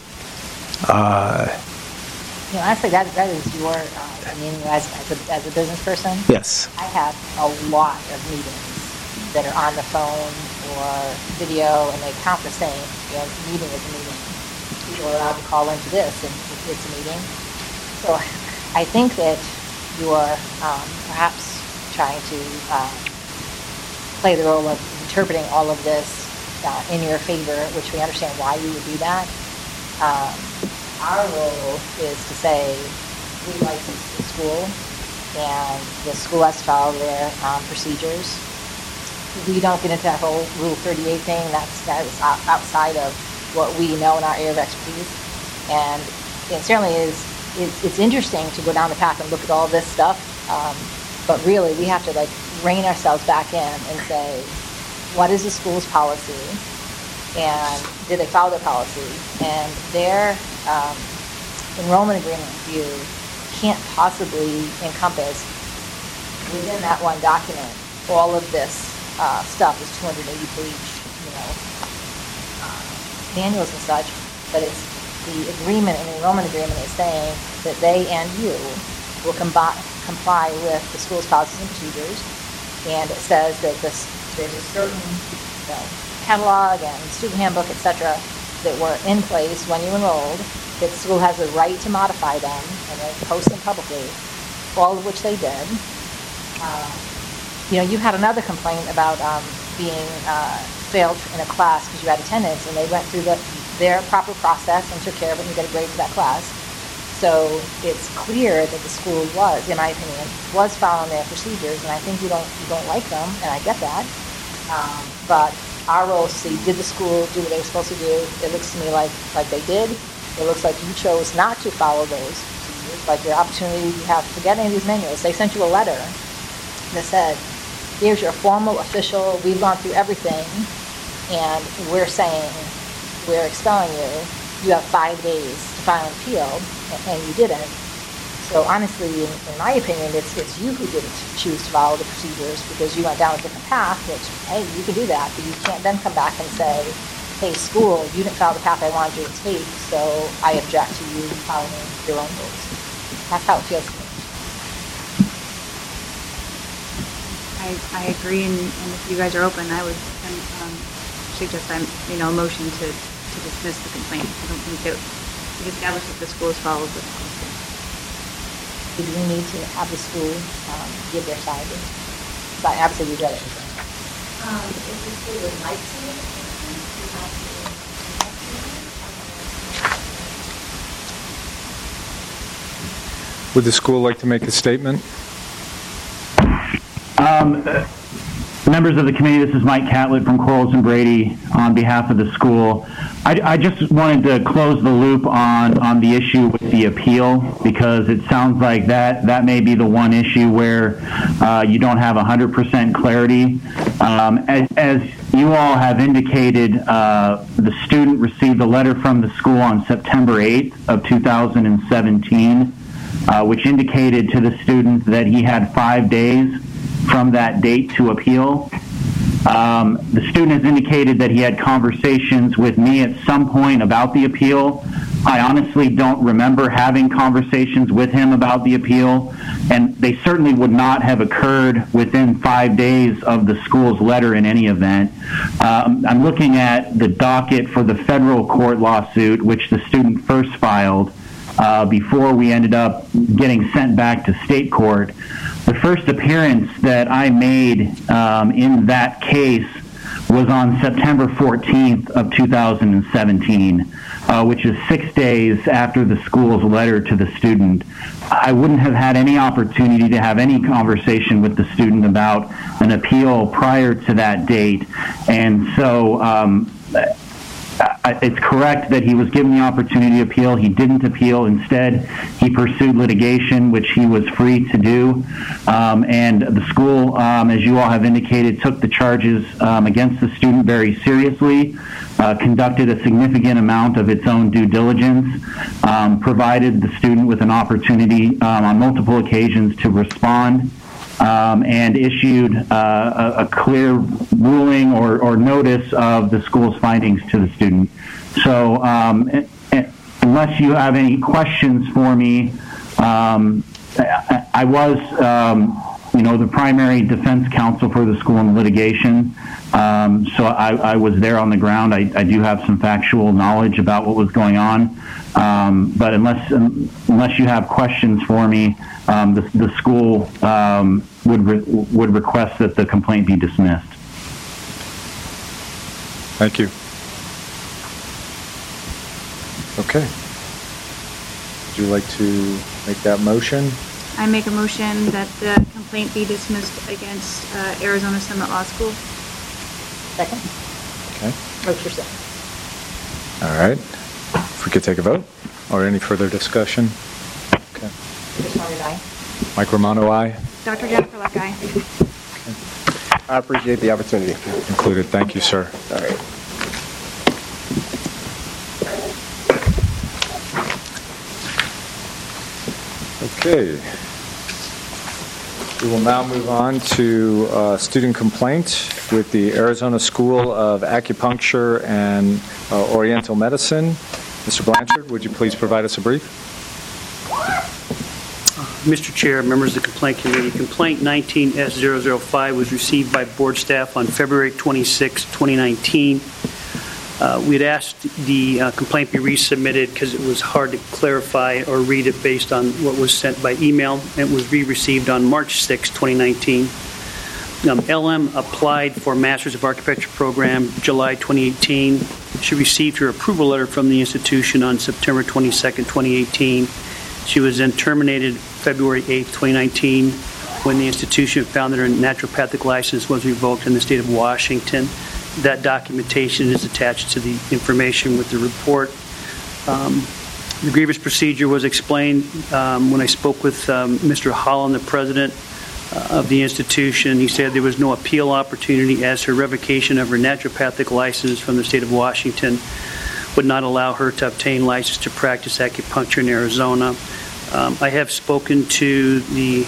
Honestly, that is your opinion as a business person. Yes. I have a lot of meetings that are on the phone or video, and they count the same. Meeting is a meeting. People are allowed to call into this, and it's a meeting. So I think that you are perhaps trying to play the role of interpreting all of this in your favor, which we understand why you would do that. Our role is to say we license the school, and the school has to follow their procedures. We don't get into that whole Rule 38 thing. That is outside of what we know in our area of expertise. And it certainly it's interesting to go down the path and look at all this stuff. But really, we have to rein ourselves back in and say, what is the school's policy? And did they follow their policy? And their enrollment agreement review can't possibly encompass within that one document all of this stuff. Is 280-page, manuals and such, but it's the agreement, an enrollment agreement is saying that they and you will comply with the school's policies and procedures, and it says that there's a certain catalog and student handbook, etc., that were in place when you enrolled, that the school has the right to modify them and then post them publicly, all of which they did. You had another complaint about being failed in a class because you had attendance, and they went through their proper process and took care of it and you get a grade for that class. So it's clear that the school was, in my opinion, was following their procedures, and I think you don't like them, and I get that. But our role is to see, did the school do what they were supposed to do? It looks to me like they did. It looks like you chose not to follow those procedures, like your opportunity you have to get any of these manuals. They sent you a letter that said, here's your formal, official, we've gone through everything, and we're saying we're expelling you. You have 5 days to file an appeal, and you didn't. So honestly, in my opinion, it's you who didn't choose to follow the procedures because you went down a different path, which, hey, you can do that, but you can't then come back and say, hey, school, you didn't follow the path I wanted you to take, so I object to you following your own rules. That's how it feels to me. I agree, and if you guys are open, I would suggest a motion to dismiss the complaint. I don't think that we established that the school has followed the policy. Do we need to have the school give their side? But obviously, we read it. If the school would like to make a statement, we have to. Would the school like to make a statement? Members of the committee, this is Mike Catlett from Quarles and Brady on behalf of the school. I just wanted to close the loop on the issue with the appeal, because it sounds like that may be the one issue where you don't have 100% clarity. As you all have indicated, the student received a letter from the school on September 8th of 2017, which indicated to the student that he had 5 days from that date to appeal. The student has indicated that he had conversations with me at some point about the appeal. I honestly don't remember having conversations with him about the appeal, and they certainly would not have occurred within 5 days of the school's letter in any event. I'm looking at the docket for the federal court lawsuit, which the student first filed before we ended up getting sent back to state court. The first appearance that I made in that case was on September 14th of 2017, which is 6 days after the school's letter to the student. I wouldn't have had any opportunity to have any conversation with the student about an appeal prior to that date, and so it's correct that he was given the opportunity to appeal. He didn't appeal. Instead, he pursued litigation, which he was free to do. And the school, as you all have indicated, took the charges against the student very seriously, conducted a significant amount of its own due diligence, provided the student with an opportunity on multiple occasions to respond, and issued a clear ruling or notice of the school's findings to the student. So unless you have any questions for me, I was the primary defense counsel for the school in litigation. So I was there on the ground. I do have some factual knowledge about what was going on. But unless you have questions for me, the school would request that the complaint be dismissed. Thank you. Okay. Would you like to make that motion? I make a motion that the complaint be dismissed against Arizona Summit Law School. Second. Okay. Vote yourself. All right. If we could take a vote, or any further discussion? Okay. Just wanted aye. Mike Romano, aye. Dr. Jennifer Luck, aye. I appreciate the opportunity. Included. Thank you, sir. All right. Okay. We will now move on to student complaint. with the Arizona School of Acupuncture and Oriental Medicine. Mr. Blanchard, would you please provide us a brief? Mr. Chair, members of the Complaint Committee, Complaint 19S005 was received by board staff on February 26, 2019. We had asked the complaint be resubmitted because it was hard to clarify or read it based on what was sent by email. It was re-received on March 6, 2019. LM applied for Masters of Architecture program July 2018. She received her approval letter from the institution on September 22, 2018. She was then terminated February 8, 2019, when the institution found that her naturopathic license was revoked in the state of Washington. That documentation is attached to the information with the report. The grievance procedure was explained when I spoke with Mr. Holland, the president of the institution. He said there was no appeal opportunity as her revocation of her naturopathic license from the state of Washington would not allow her to obtain license to practice acupuncture in Arizona. I have spoken to the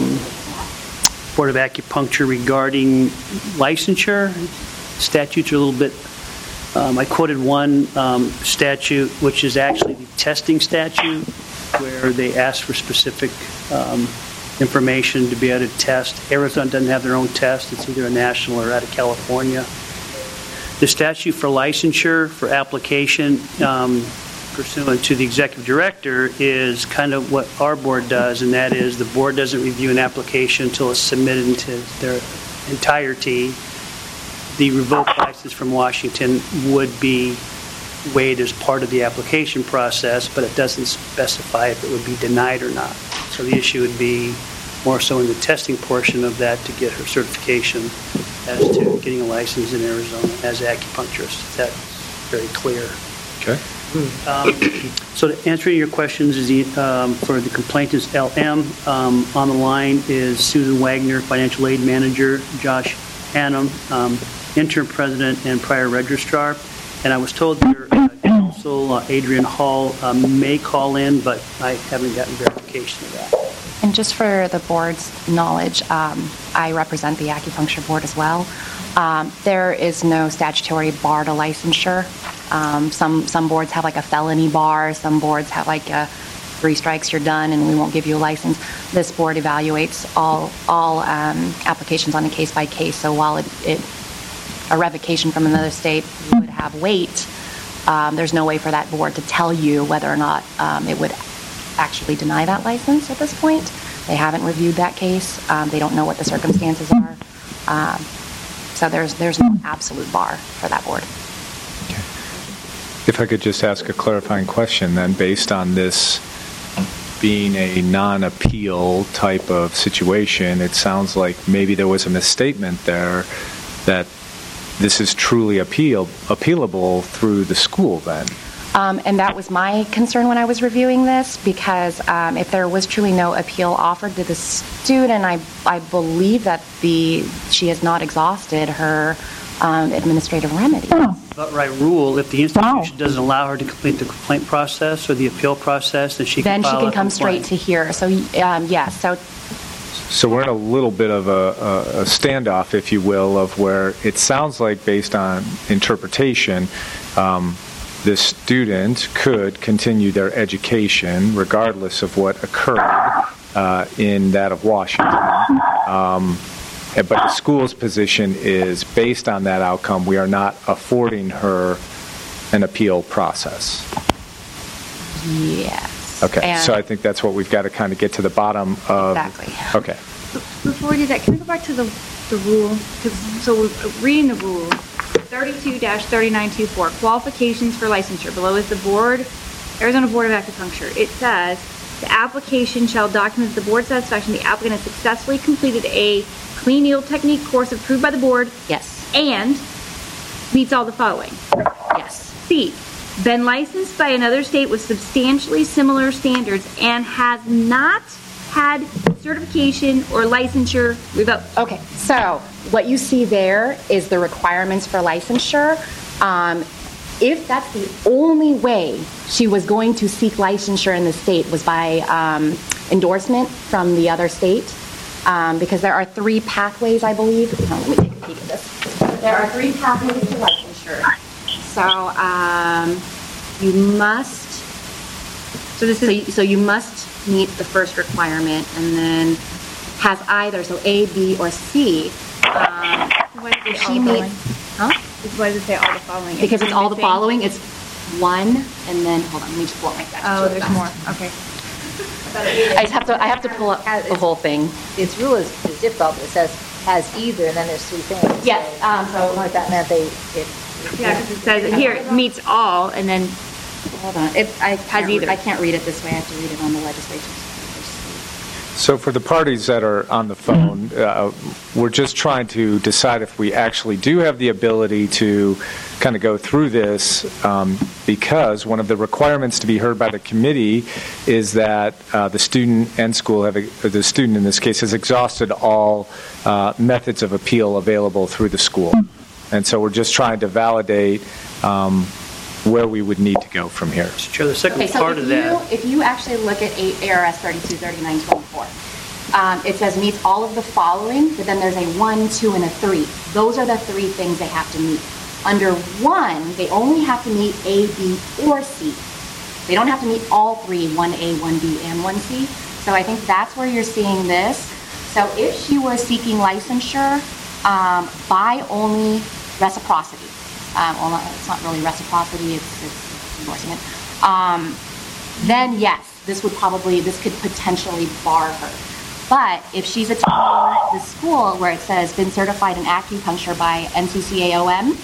Board of Acupuncture regarding licensure. Statutes are a little bit, I quoted one statute, which is actually the testing statute, where they ask for specific information to be able to test. Arizona doesn't have their own test. It's either a national or out of California. The statute for licensure, for application, pursuant to the executive director, is kind of what our board does, and that is the board doesn't review an application until it's submitted into their entirety. The revoked license from Washington would be weighed as part of the application process, but it doesn't specify if it would be denied or not. So the issue would be more so in the testing portion of that to get her certification as to getting a license in Arizona as an acupuncturist. That's very clear. Okay. So to answer your questions, is for the complainant is LM. On the line is Susan Wagner, Financial Aid Manager, Josh Hannum, Interim President and prior Registrar. And I was told their counsel, Adrian Hall, may call in, but I haven't gotten verification of that. And just for the board's knowledge, I represent the acupuncture board as well. There is no statutory bar to licensure. Some boards have like a felony bar. Some boards have like 3 strikes, you're done, and we won't give you a license. This board evaluates all applications on a case by case. So while a revocation from another state would have weight, there's no way for that board to tell you whether or not it would actually deny that license at this point. They haven't reviewed that case. They don't know what the circumstances are. So there's no absolute bar for that board. Okay. If I could just ask a clarifying question then, based on this being a non-appeal type of situation, it sounds like maybe there was a misstatement there that this is truly appealable through the school then. And that was my concern when I was reviewing this, because if there was truly no appeal offered to the student, I believe that she has not exhausted her administrative remedies. But right rule, if the institution doesn't allow her to complete the complaint process or the appeal process, then she can file a complaint. Come straight to here. So yes. So we're in a little bit of a standoff, if you will, of where it sounds like, based on interpretation, this student could continue their education regardless of what occurred in that of Washington. But the school's position is, based on that outcome, we are not affording her an appeal process. Yes. Okay, so I think that's what we've got to kind of get to the bottom of. Exactly. Okay. Before we do that, can we go back to the rule? So we're reading the rule. 32-3924, qualifications for licensure. Below is the board, Arizona Board of Acupuncture. It says, the application shall document the board's satisfaction the applicant has successfully completed a clean needle technique course approved by the board. Yes. And meets all the following. Yes. C, been licensed by another state with substantially similar standards and has not had certification or licensure revoked. Okay, so what you see there is the requirements for licensure. If that's the only way she was going to seek licensure in the state was by endorsement from the other state, because there are 3 pathways, I believe. Let me take a peek at this. there are 3 pathways to licensure. So you must. So you must meet the first requirement, and then has either A, B, or C. Why does it She meets. Huh? Why does it say all the following? Because it's all the missing? following. It's 1, and then hold on. Let me just pull up my statute. Oh, there's more. Okay. I have to pull up the whole thing. Its rule is difficult, but it says has either, and then there's 3 things. Yes. So like that meant it Yeah, because it says here it meets all, and then Hold on. I can't read it this way. I have to read it on the legislation. So for the parties that are on the phone, we're just trying to decide if we actually do have the ability to kind of go through this, because one of the requirements to be heard by the committee is that the student and school the student in this case has exhausted all methods of appeal available through the school. And so we're just trying to validate where we would need to go from here. Mr. Chair, the second part of that. If you actually look at ARS 323924, it says meets all of the following, but then there's a 1, 2, and a 3. Those are the 3 things they have to meet. Under 1, they only have to meet A, B, or C. They don't have to meet all 3, 1A, 1B, and 1C. So I think that's where you're seeing this. So if she were seeking licensure by only reciprocity, well, it's not really reciprocity, it's endorsement, then yes, this could potentially bar her. But if she's attending the school where it says been certified in acupuncture by NCCAOM,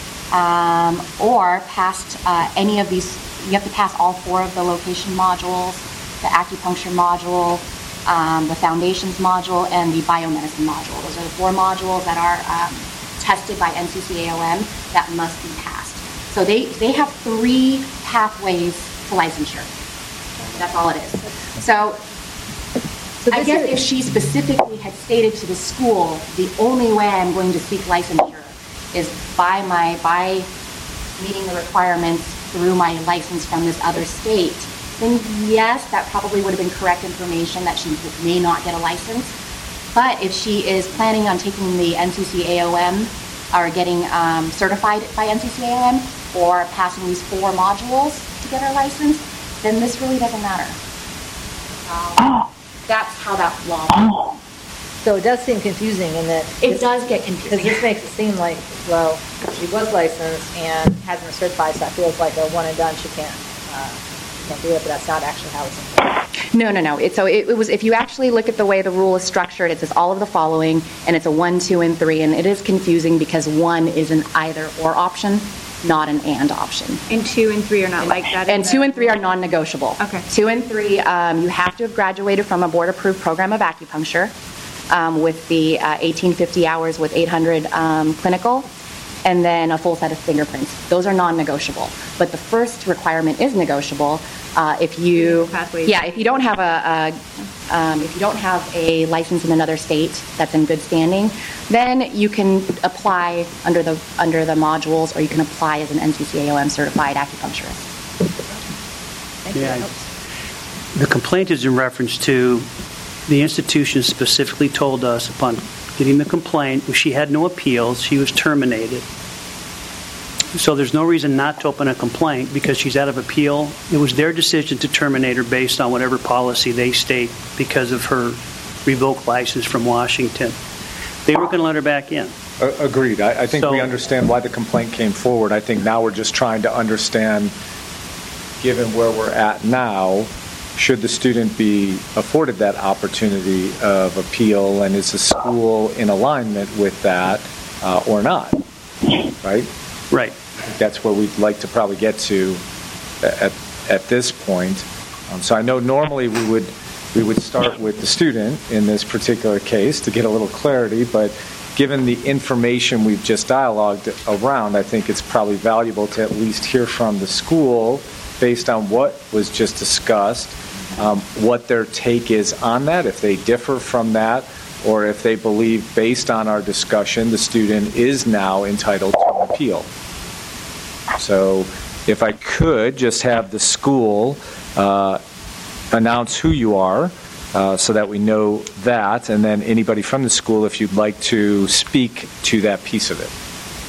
or passed any of these, you have to pass all 4 of the location modules, the acupuncture module, the foundations module, and the biomedicine module. Those are the 4 modules that are tested by NCCAOM that must be passed. So they have 3 pathways to licensure. That's all it is. So I guess if she specifically had stated to the school, the only way I'm going to seek licensure is by meeting the requirements through my license from this other state, then yes, that probably would have been correct information that she may not get a license. But if she is planning on taking the NCCAOM or getting certified by NCCAOM or passing these 4 modules to get her license, then this really doesn't matter. That's how that law works. So it does seem confusing in that... It does get confusing. Because this makes it seem like, well, she was licensed and hasn't been certified, so that feels like a one and done. She can't do it, but that's not actually how it's implemented. No. It was, if you actually look at the way the rule is structured, it says all of the following, and it's a 1, 2, and 3, and it is confusing because 1 is an either or option, not an and option. And 2 and 3 are not like that. And 2 and 3 are non-negotiable. Okay. 2 and 3, you have to have graduated from a board-approved program of acupuncture with the 1850 hours with 800 clinical, and then a full set of fingerprints. Those are non-negotiable. But the first requirement is negotiable. If you don't have a license in another state that's in good standing, then you can apply under the modules, or you can apply as an NCCAOM certified acupuncturist. Thank you. Yeah. The complaint is in reference to the institution specifically told us upon getting the complaint, she had no appeals, she was terminated. So there's no reason not to open a complaint because she's out of appeal. It was their decision to terminate her based on whatever policy they state because of her revoked license from Washington. They were going to let her back in. Agreed. I think we understand why the complaint came forward. I think now we're just trying to understand, given where we're at now, should the student be afforded that opportunity of appeal, and is the school in alignment with that or not? Right? Right. I think that's where we'd like to probably get to at this point. So I know normally we would start with the student in this particular case to get a little clarity, but given the information we've just dialogued around, I think it's probably valuable to at least hear from the school based on what was just discussed, what their take is on that, if they differ from that, or if they believe, based on our discussion, the student is now entitled to an appeal. So if I could just have the school announce who you are so that we know that, and then anybody from the school, if you'd like to speak to that piece of it.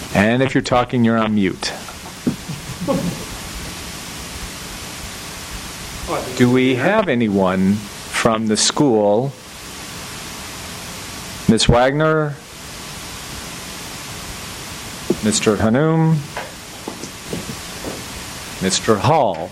And if you're talking, you're on mute. Do we have anyone from the school? Ms. Wagner? Mr. Hanoum? Mr. Hall?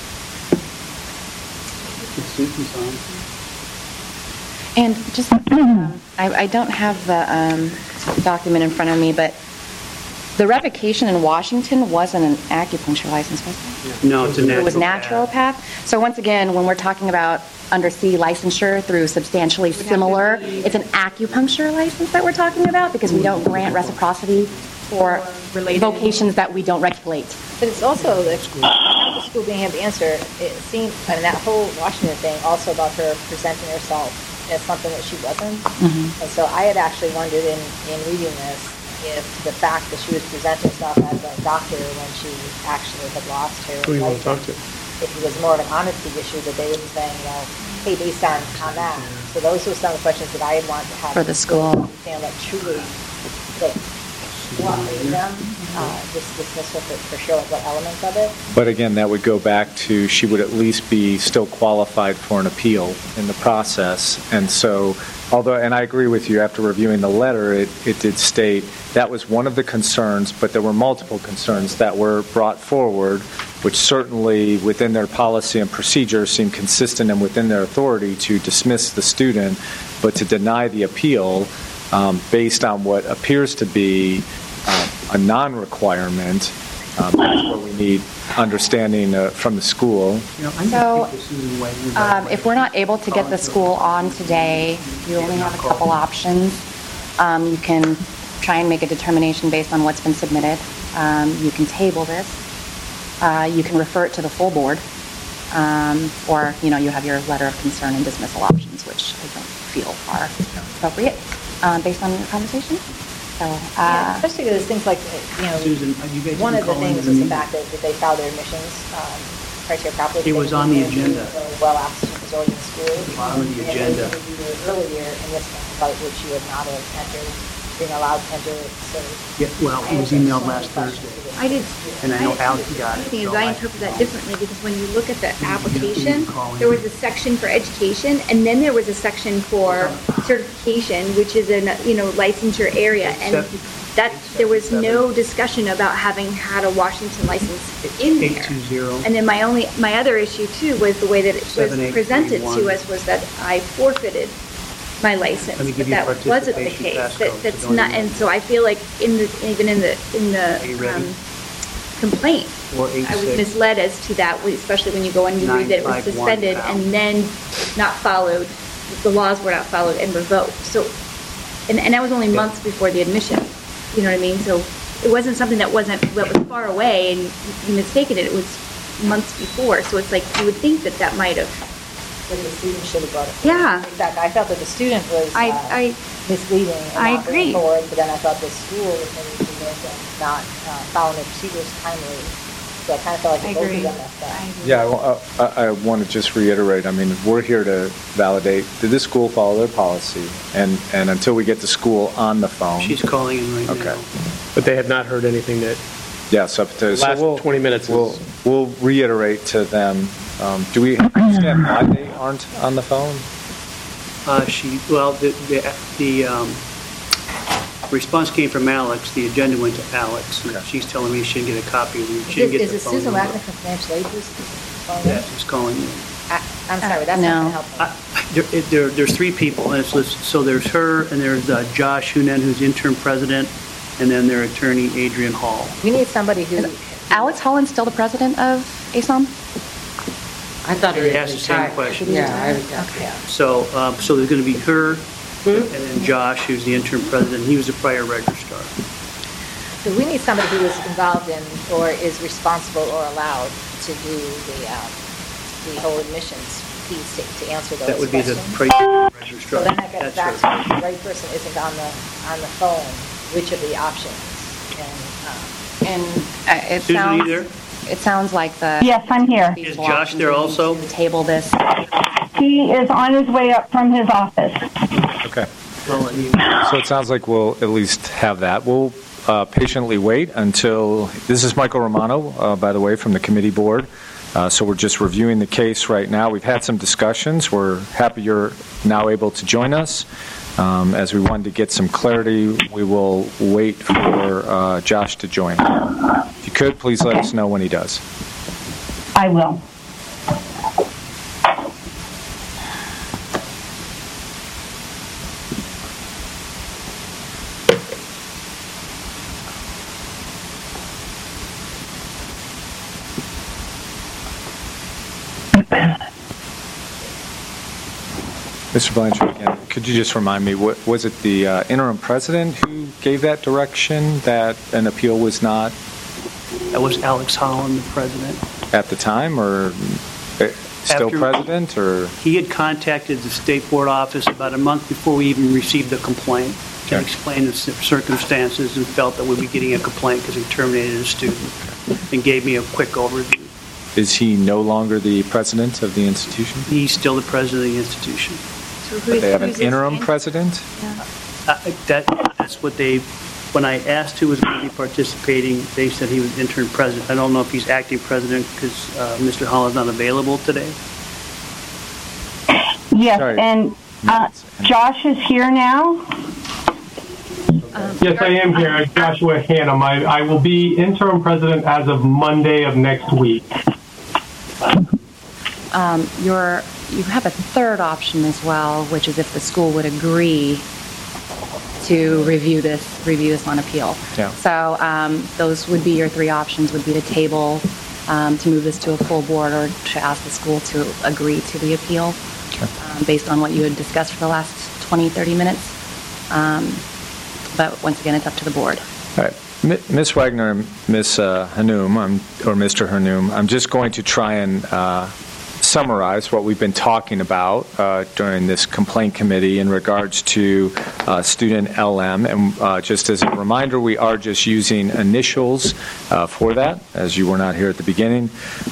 And just, I don't have the document in front of me, but the revocation in Washington wasn't an acupuncture license, was it? No, it's a natural. It was naturopath. So once again, when we're talking about under C licensure through substantially similar, it's an acupuncture license that we're talking about because we don't grant reciprocity for vocations that we don't regulate. But it's also the school being able to answer. It seemed, I mean, that whole Washington thing also about her presenting herself as something that she wasn't. And so I had actually wondered in reading this if the fact that she was presenting herself as a doctor when she actually had lost her Who you want to talk license, to? if it was more of an honesty issue that they would be saying, you know, hey, based on that. So those were some of the questions that I had wanted to have For the school. understand, like, truly, like, what made them just dismiss with it for sure, like, what elements of it. But again, that would go back to she would at least be still qualified for an appeal in the process. And so, although, and I agree with you, after reviewing the letter, it did state that was one of the concerns, but there were multiple concerns that were brought forward, which certainly within their policy and procedure seem consistent and within their authority to dismiss the student, but to deny the appeal based on what appears to be a non-requirement. That's where we need understanding from the school. So if we're not able to get the school on today, you only have a couple options. You can try and make a determination based on what's been submitted. You can table this. You can refer it to the full board. Or, you know, you have your letter of concern and dismissal options, which I don't feel are appropriate based on your conversation. So, Yeah, especially because things like, you know, Susan, are you guys one of the calling things the was the meeting? fact that they filed their admissions criteria properly. It was on the agenda. Well, after she was already in school. On the agenda. And they reviewed it earlier in this month, about which you had not have entered, being allowed to enter, so. Yeah, well, it was emailed last Thursday. I did. And I know Alex got it. The thing is, so I interpret that differently because when you look at the application, there was a section for education, and then there was a section for certification, which is in, you know, licensure area, and that there was no discussion about having had a Washington license in there. 820. And then my other issue too was the way that it was 7831. presented to us was that I forfeited my license, Let me give but you that wasn't the participation case. passcode, That's so don't not, even- and so I feel like even in the Are you ready? complaint, I was 486. misled as to that, especially when you go and you read that it was 951 suspended and then not followed, the laws were not followed and revoked. So, and that was only months before the admission, you know what I mean? So it wasn't something that was far away and you mistaken it, it was months before. So it's like, you would think that that might have. That the student should have brought it. Yeah. In fact, I felt that the student was I misleading. And I not bringing agree. forward, but then I thought the school was maybe not following the procedures timely. So I kind of felt like I both of agree. them messed up. Yeah, I want to just reiterate, I mean, we're here to validate, did the school follow their policy? And until we get the school on the phone. She's calling in right Okay. now. But they have not heard anything that, Yes, up to, so last we'll, 20 minutes is. we'll reiterate to them, do we understand why they aren't on the phone? The response came from Alex, the agenda went to Alex, and Okay. she's telling me she didn't get a copy of it. She didn't get Is the it phone Susan number. Wagner from Financial Aid who's calling Yeah, in? she's calling me. I'm sorry, that's No. not going to help. There's three people, and it's listed. So there's her, and there's Josh Hunan, who's interim president, and then their attorney, Adrian Hall. We need somebody who. Alex Holland's still the president of ASOM? I thought He it asked the was same retired. question. Yeah, Okay. So there's going to be her, and then Josh, who's the interim president. He was a prior registrar. So we need somebody who is involved in or is responsible or allowed to do the whole admissions piece to answer those questions. That would be the prior registrar. So then that gets That's back her. to the right person isn't on the phone, which of the options? And it Susan, are you sounds, there? it sounds like the. Yes, I'm here. Is Josh there also? To table this. He is on his way up from his office. Okay. Well, you- So it sounds like we'll at least have that. We'll patiently wait until, this is Michael Romano, by the way, from the committee board. So we're just reviewing the case right now. We've had some discussions. We're happy you're now able to join us. As we wanted to get some clarity, we will wait for Josh to join. If you could, please let us know when he does. I will. Mr. Blanchard, again, could you just remind me, was it the interim president who gave that direction that an appeal was not? That was Alex Holland, the president. At the time, or still president, or? He had contacted the state board office about a month before we even received the complaint and explained the circumstances and felt that we'd be getting a complaint because he terminated a student and gave me a quick overview. Is he no longer the president of the institution? He's still the president of the institution. So they have an interim president? That's what they, when I asked who was going to be participating, they said he was interim president. I don't know if he's acting president because Mr. Holland's not available today. Yes, and Josh is here now. Yes, I am here. Joshua Hannum. I will be interim president as of Monday of next week. You have a third option as well, which is if the school would agree to review this on appeal. Yeah. So those would be your three options, would be to table, to move this to a full board, or to ask the school to agree to the appeal, based on what you had discussed for the last 20, 30 minutes. But once again, it's up to the board. All right. Ms. Wagner and Ms. Hanoum, or Mr. Hanoum, I'm just going to try and summarize what we've been talking about during this complaint committee in regards to student LM. And just as a reminder, we are just using initials for that, as you were not here at the beginning.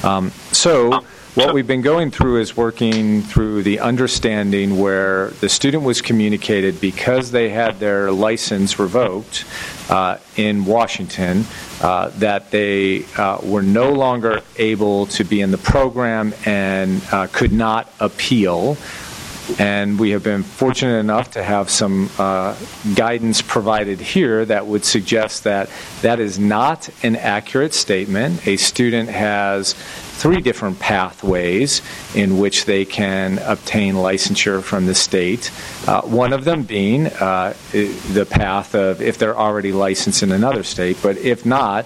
So what we've been going through is working through the understanding where the student was communicated because they had their license revoked in Washington, that they were no longer able to be in the program and could not appeal. And we have been fortunate enough to have some guidance provided here that would suggest that that is not an accurate statement. A student has 3 different pathways in which they can obtain licensure from the state. One of them being the path of if they're already licensed in another state, but if not,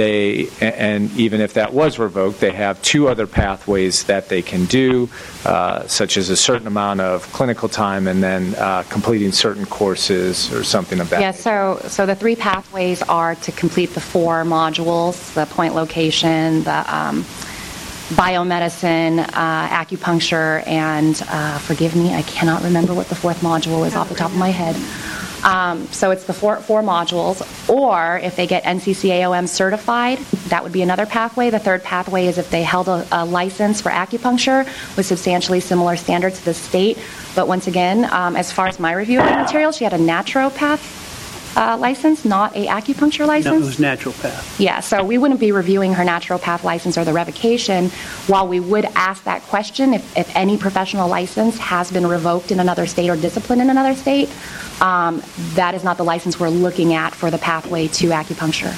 and even if that was revoked, they have 2 other pathways that they can do, such as a certain amount of clinical time and then completing certain courses or something of that. Yeah, so the 3 pathways are to complete the 4 modules, the point location, the biomedicine, acupuncture, and forgive me, I cannot remember what the 4th module is off the top of my head. So it's the four modules, or if they get NCCAOM certified, that would be another pathway. The 3rd pathway is if they held a license for acupuncture with substantially similar standards to the state. But once again, as far as my review of the material, she had a naturopath license, not a acupuncture license. No, it was naturopath. Yeah, so we wouldn't be reviewing her naturopath license or the revocation. While we would ask that question, if any professional license has been revoked in another state or disciplined in another state, that is not the license we're looking at for the pathway to acupuncture.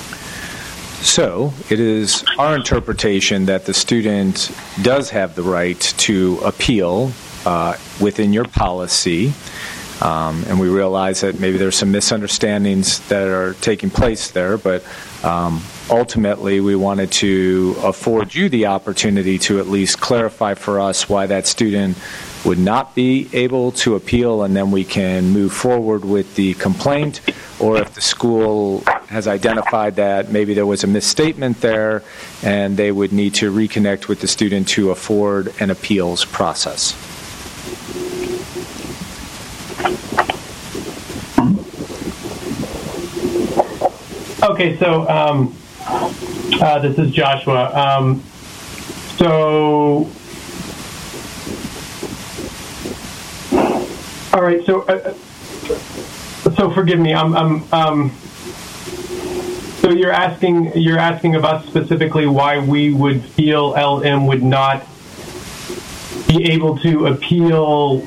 So it is our interpretation that the student does have the right to appeal within your policy. And we realize that maybe there's some misunderstandings that are taking place there, but ultimately we wanted to afford you the opportunity to at least clarify for us why that student would not be able to appeal, and then we can move forward with the complaint, or if the school has identified that maybe there was a misstatement there and they would need to reconnect with the student to afford an appeals process. Okay, so this is Joshua. All right. So forgive me. So you're asking of us specifically why we would feel LM would not be able to appeal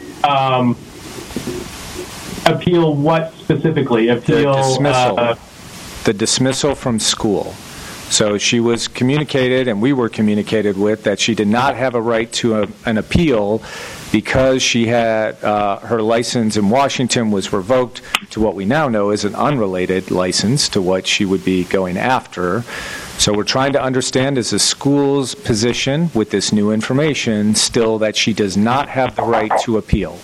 what specifically? Appeal the dismissal from school. So she was communicated, and we were communicated with, that she did not have a right to an appeal because she had her license in Washington was revoked to what we now know is an unrelated license to what she would be going after. So we're trying to understand, is the school's position with this new information still that she does not have the right to appeal?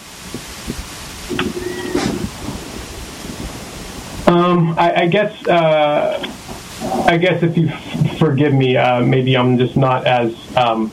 I guess if you forgive me, maybe I'm just not as up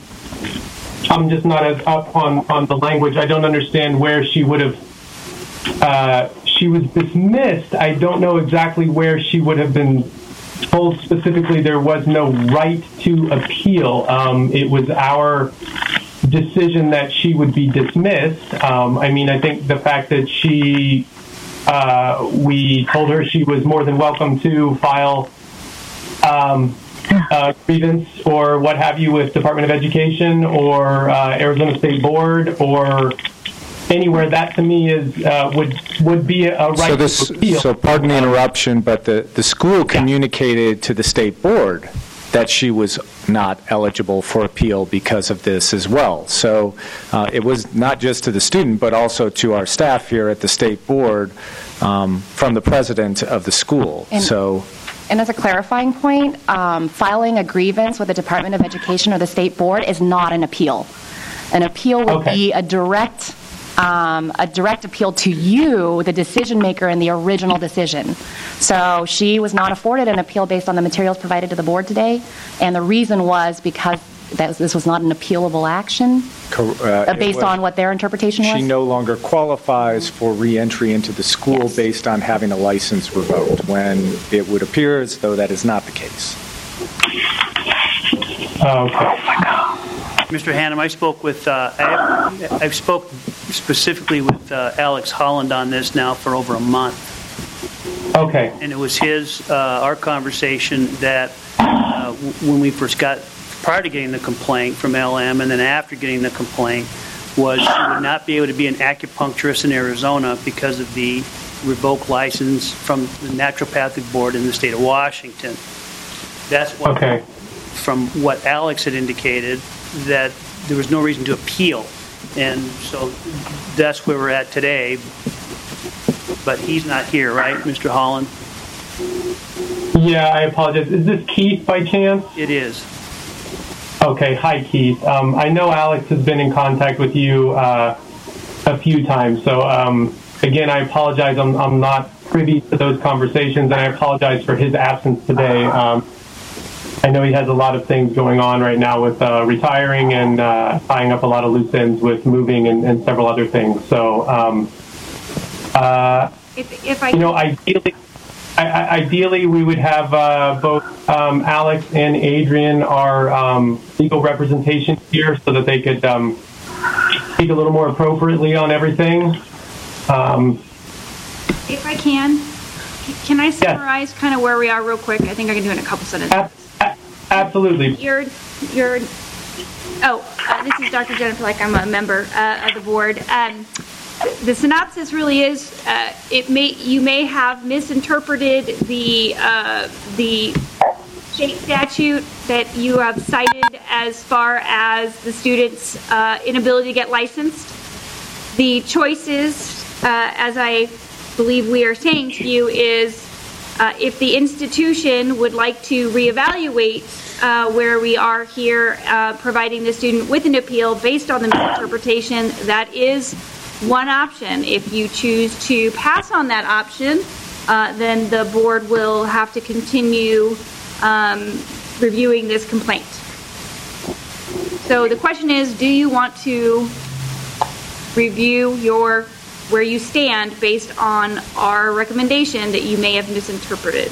on the language. I don't understand where she would have. She was dismissed. I don't know exactly where she would have been told specifically there was no right to appeal. It was our decision that she would be dismissed. I think the fact that we told her she was more than welcome to file grievance or what have you with Department of Education or Arizona State Board or anywhere, that to me is would be a right to appeal. So pardon the interruption, but the school communicated to the State Board that she was not eligible for appeal because of this as well. So it was not just to the student, but also to our staff here at the State Board from the president of the school. And as a clarifying point, filing a grievance with the Department of Education or the State Board is not an appeal. An appeal would be a direct appeal to you, the decision maker in the original decision. So she was not afforded an appeal based on the materials provided to the board today, and the reason was because this was not an appealable action based on what their interpretation was? She no longer qualifies for re-entry into the school based on having a license revoked, when it would appear as though that is not the case. Oh my God. Mr. Hannum, I spoke with, I've spoke specifically with Alex Holland on this now for over a month. Okay. And it was our conversation that when we first got, prior to getting the complaint from LM and then after getting the complaint, was she would not be able to be an acupuncturist in Arizona because of the revoked license from the Naturopathic Board in the state of Washington. That's what, from what Alex had indicated, that there was no reason to appeal. And so that's where we're at today. But he's not here, right, Mr. Holland? Yeah, I apologize. Is this Keith by chance? It is. Okay, hi Keith. I know Alex has been in contact with you a few times. So again, I apologize. I'm not privy to those conversations, and I apologize for his absence today. I know he has a lot of things going on right now with retiring and tying up a lot of loose ends with moving and several other things. So, ideally we would have both Alex and Adrian, our legal representation here, so that they could speak a little more appropriately on everything. If I can I summarize kind of where we are real quick? I think I can do it in a couple sentences. Absolutely. This is Dr. Jennifer, like I'm a member of the board. The synopsis really is, you may have misinterpreted the state statute that you have cited as far as the student's inability to get licensed. The choices, as I believe we are saying to you, is if the institution would like to reevaluate where we are here, providing the student with an appeal based on the misinterpretation, that is one option. If you choose to pass on that option, then the board will have to continue reviewing this complaint. So the question is, do you want to review where you stand based on our recommendation that you may have misinterpreted?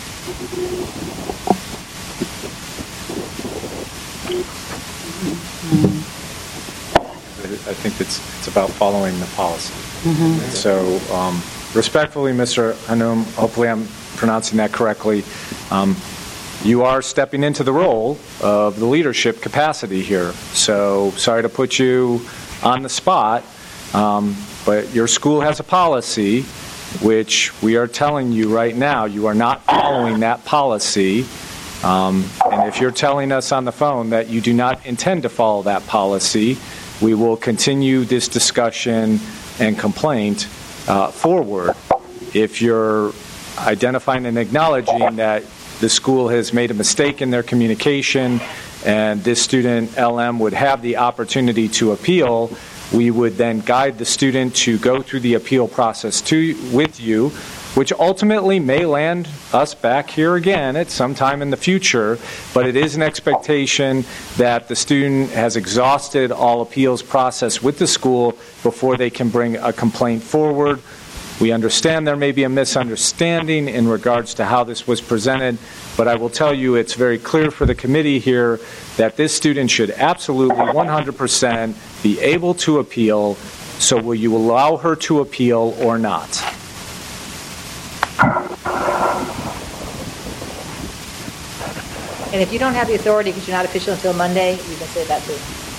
I think it's about following the policy. So respectfully, Mr. Hannum, hopefully I'm pronouncing that correctly, You are stepping into the role of the leadership capacity here. So sorry to put you on the spot, but your school has a policy which we are telling you right now you are not following that policy. And if you're telling us on the phone that you do not intend to follow that policy, we will continue this discussion and complaint forward. If you're identifying and acknowledging that the school has made a mistake in their communication and this student, LM, would have the opportunity to appeal, we would then guide the student to go through the appeal process with you, which ultimately may land us back here again at some time in the future, but it is an expectation that the student has exhausted all appeals process with the school before they can bring a complaint forward. We understand there may be a misunderstanding in regards to how this was presented, but I will tell you it's very clear for the committee here that this student should absolutely 100% be able to appeal. So will you allow her to appeal or not? And if you don't have the authority because you're not official until Monday, you can say that too.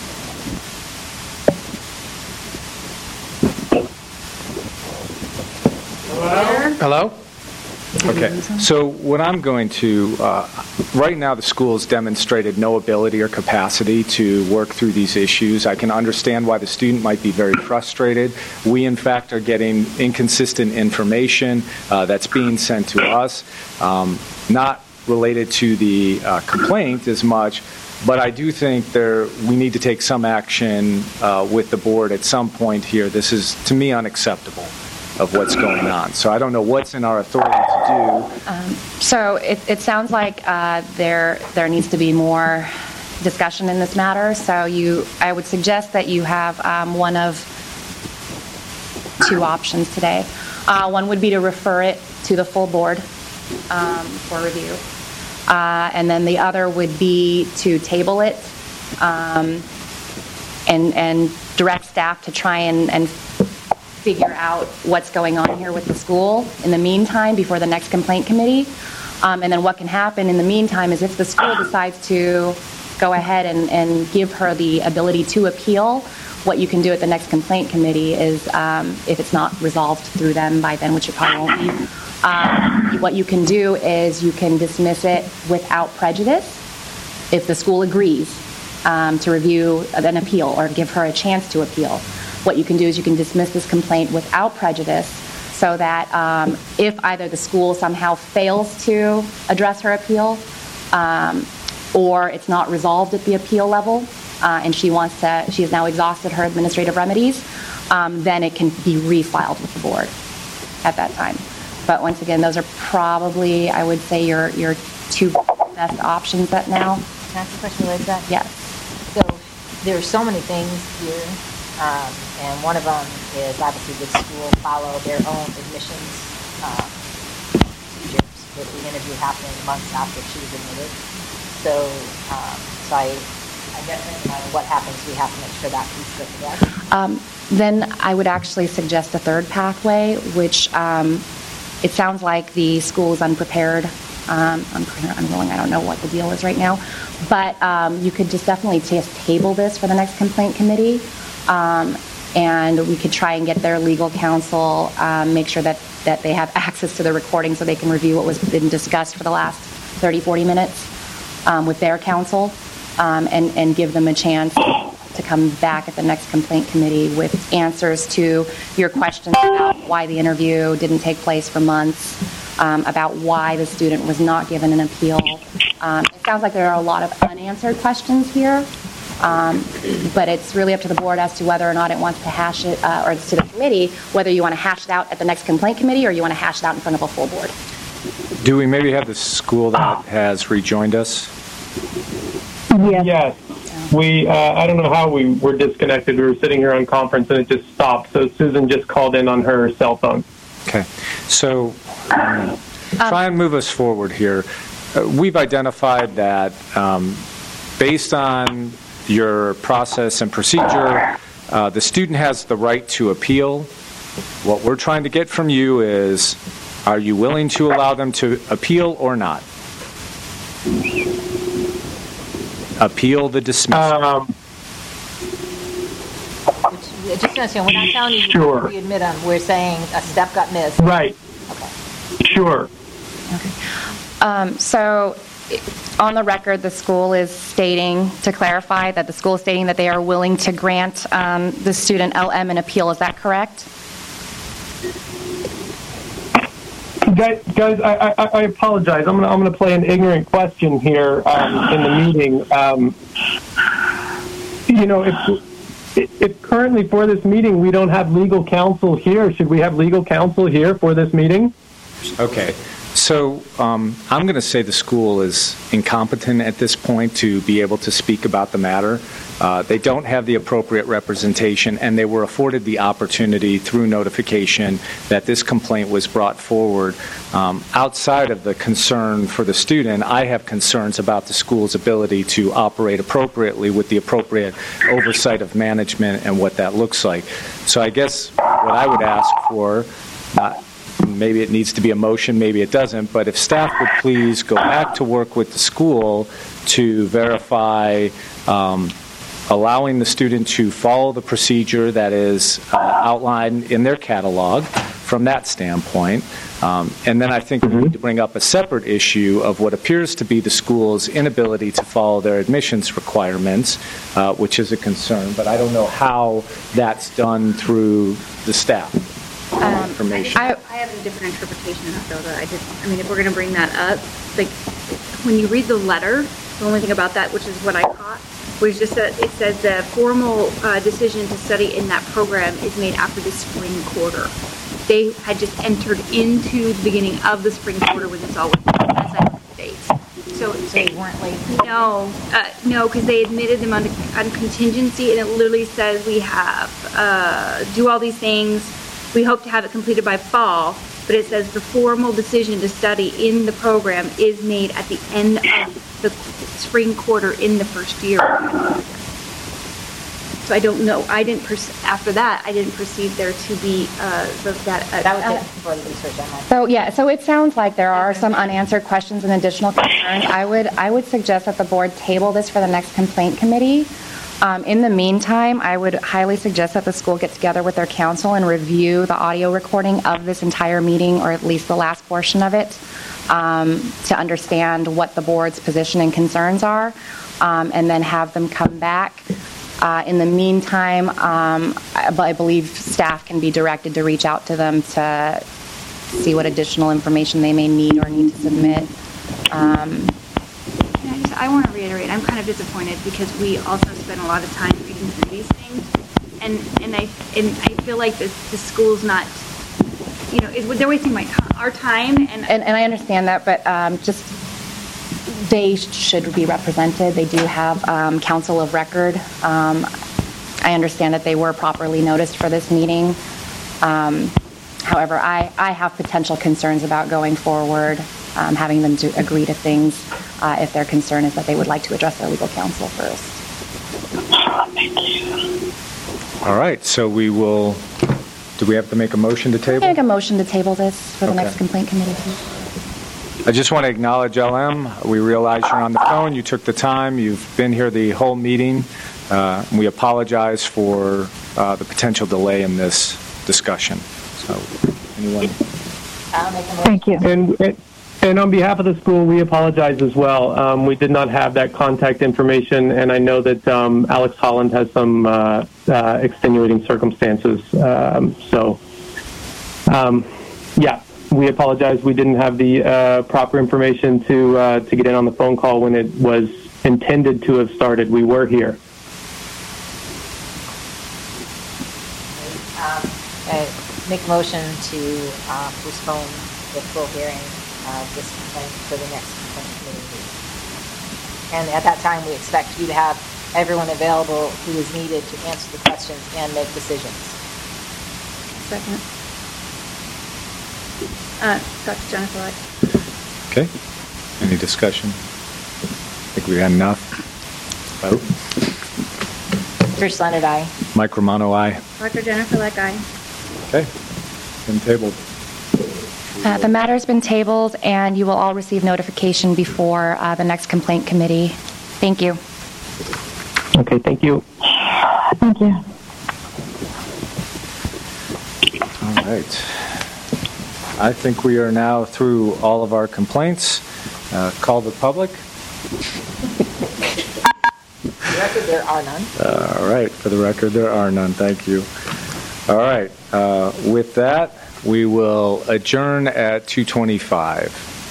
Hello? Okay, so what I'm going to, right now the school has demonstrated no ability or capacity to work through these issues. I can understand why the student might be very frustrated. We, in fact, are getting inconsistent information that's being sent to us, not related to the complaint as much, but I do think we need to take some action with the board at some point here. This is, to me, unacceptable of what's going on. So I don't know what's in our authority to do. So it sounds like there needs to be more discussion in this matter. So I would suggest that you have one of two options today. One would be to refer it to the full board for review. And then the other would be to table it and direct staff to try and figure out what's going on here with the school in the meantime before the next complaint committee. And then what can happen in the meantime is if the school decides to go ahead and give her the ability to appeal, what you can do at the next complaint committee is, if it's not resolved through them by then, which it probably won't be, what you can do is you can dismiss it without prejudice if the school agrees to review an appeal or give her a chance to appeal. What you can do is you can dismiss this complaint without prejudice so that if either the school somehow fails to address her appeal or it's not resolved at the appeal level and she has now exhausted her administrative remedies, then it can be refiled with the board at that time. But once again, those are probably, I would say, your two best options right now. Can I ask a question related to that? Yes. So there are so many things here. And one of them is obviously the school follow their own admissions procedures with the interview happening months after she was admitted. So I guess no matter what happens, we have to make sure that piece goes addressed. Then I would actually suggest a third pathway, which it sounds like the school is unprepared. Unwilling, I don't know what the deal is right now. But you could just definitely just table this for the next complaint committee. And we could try and get their legal counsel, make sure that they have access to the recording so they can review what was been discussed for the last 30, 40 minutes with their counsel and give them a chance to come back at the next complaint committee with answers to your questions about why the interview didn't take place for months, about why the student was not given an appeal. It sounds like there are a lot of unanswered questions here. But it's really up to the board as to whether or not it wants to hash it, or to the committee, whether you want to hash it out at the next complaint committee or you want to hash it out in front of a full board. Do we maybe have the school that has rejoined us? Yes. We, I don't know how we were disconnected. We were sitting here on conference and it just stopped. So Susan just called in on her cell phone. Okay. So try and move us forward here. We've identified that based on your process and procedure, the student has the right to appeal. What we're trying to get from you is, are you willing to allow them to appeal or not? appeal the dismissal. Just to understand, we're not telling you Sure. we admit them. We're saying a step got missed. Right. Sure. So on the record, the school is stating, to clarify, that the school is stating that they are willing to grant the student LM an appeal. Is that correct? Guys, I apologize. I'm gonna play an ignorant question here in the meeting. If currently for this meeting we don't have legal counsel here, should we have legal counsel here for this meeting? Okay. So I'm going to say the school is incompetent at this point to be able to speak about the matter. They don't have the appropriate representation, and they were afforded the opportunity through notification that this complaint was brought forward. Outside of the concern for the student, I have concerns about the school's ability to operate appropriately with the appropriate oversight of management and what that looks like. So I guess what I would ask for, maybe it needs to be a motion, maybe it doesn't, but if staff would please go back to work with the school to verify allowing the student to follow the procedure that is outlined in their catalog from that standpoint. And then I think we need to bring up a separate issue of what appears to be the school's inability to follow their admissions requirements, which is a concern, but I don't know how that's done through the staff. Information. I have a different interpretation of that, though. If we're going to bring that up, like when you read the letter, the only thing about that, which is what I caught, was just that it says the formal decision to study in that program is made after the spring quarter. They had just entered into the beginning of the spring quarter when this all was done. That's that date. So they weren't late? No, because they admitted them on contingency, and it literally says we have do all these things. We hope to have it completed by fall, but it says the formal decision to study in the program is made at the end of the spring quarter in the first year. So I don't know. After that, I didn't perceive there to be that would take further research on that. So it sounds like there are some unanswered questions and additional concerns. I would suggest that the board table this for the next complaint committee. In the meantime, I would highly suggest that the school get together with their counsel and review the audio recording of this entire meeting, or at least the last portion of it, to understand what the board's position and concerns are, and then have them come back. In the meantime, I believe staff can be directed to reach out to them to see what additional information they may need or need to submit. I want to reiterate, I'm kind of disappointed because we also spent a lot of time reading through these things, and I feel like the school's not, they're wasting our time. And I understand that, but they should be represented. They do have counsel of record. I understand that they were properly noticed for this meeting. However, I have potential concerns about going forward, having them to agree to things if their concern is that they would like to address their legal counsel first. All right, so we will, do we have to make a motion to table? I'll make a motion to table this for the next complaint committee. I just want to acknowledge LM. We realize you're on the phone. You took the time. You've been here the whole meeting. We apologize for the potential delay in this discussion. So, anyone? I'll make a motion. Thank you. And on behalf of the school, we apologize as well. We did not have that contact information, and I know that Alex Holland has some extenuating circumstances. Yeah, we apologize. We didn't have the proper information to get in on the phone call when it was intended to have started. We were here. Make a motion to postpone the full hearing of this complaint for the next complaint committee meeting. And at that time, we expect you to have everyone available who is needed to answer the questions and make decisions. Second. Dr. Jennifer Light. Okay. Any discussion? I think we had enough. Vote. Trish Leonard, aye. Mike Romano, aye. Dr. Jennifer Light, aye. Okay. Been tabled. The matter has been tabled, and you will all receive notification before the next complaint committee. Thank you. Okay, thank you. Thank you. All right. I think we are now through all of our complaints. Call the public. For the record, there are none. All right. For the record, there are none. Thank you. All right. With that, we will adjourn at 2:25.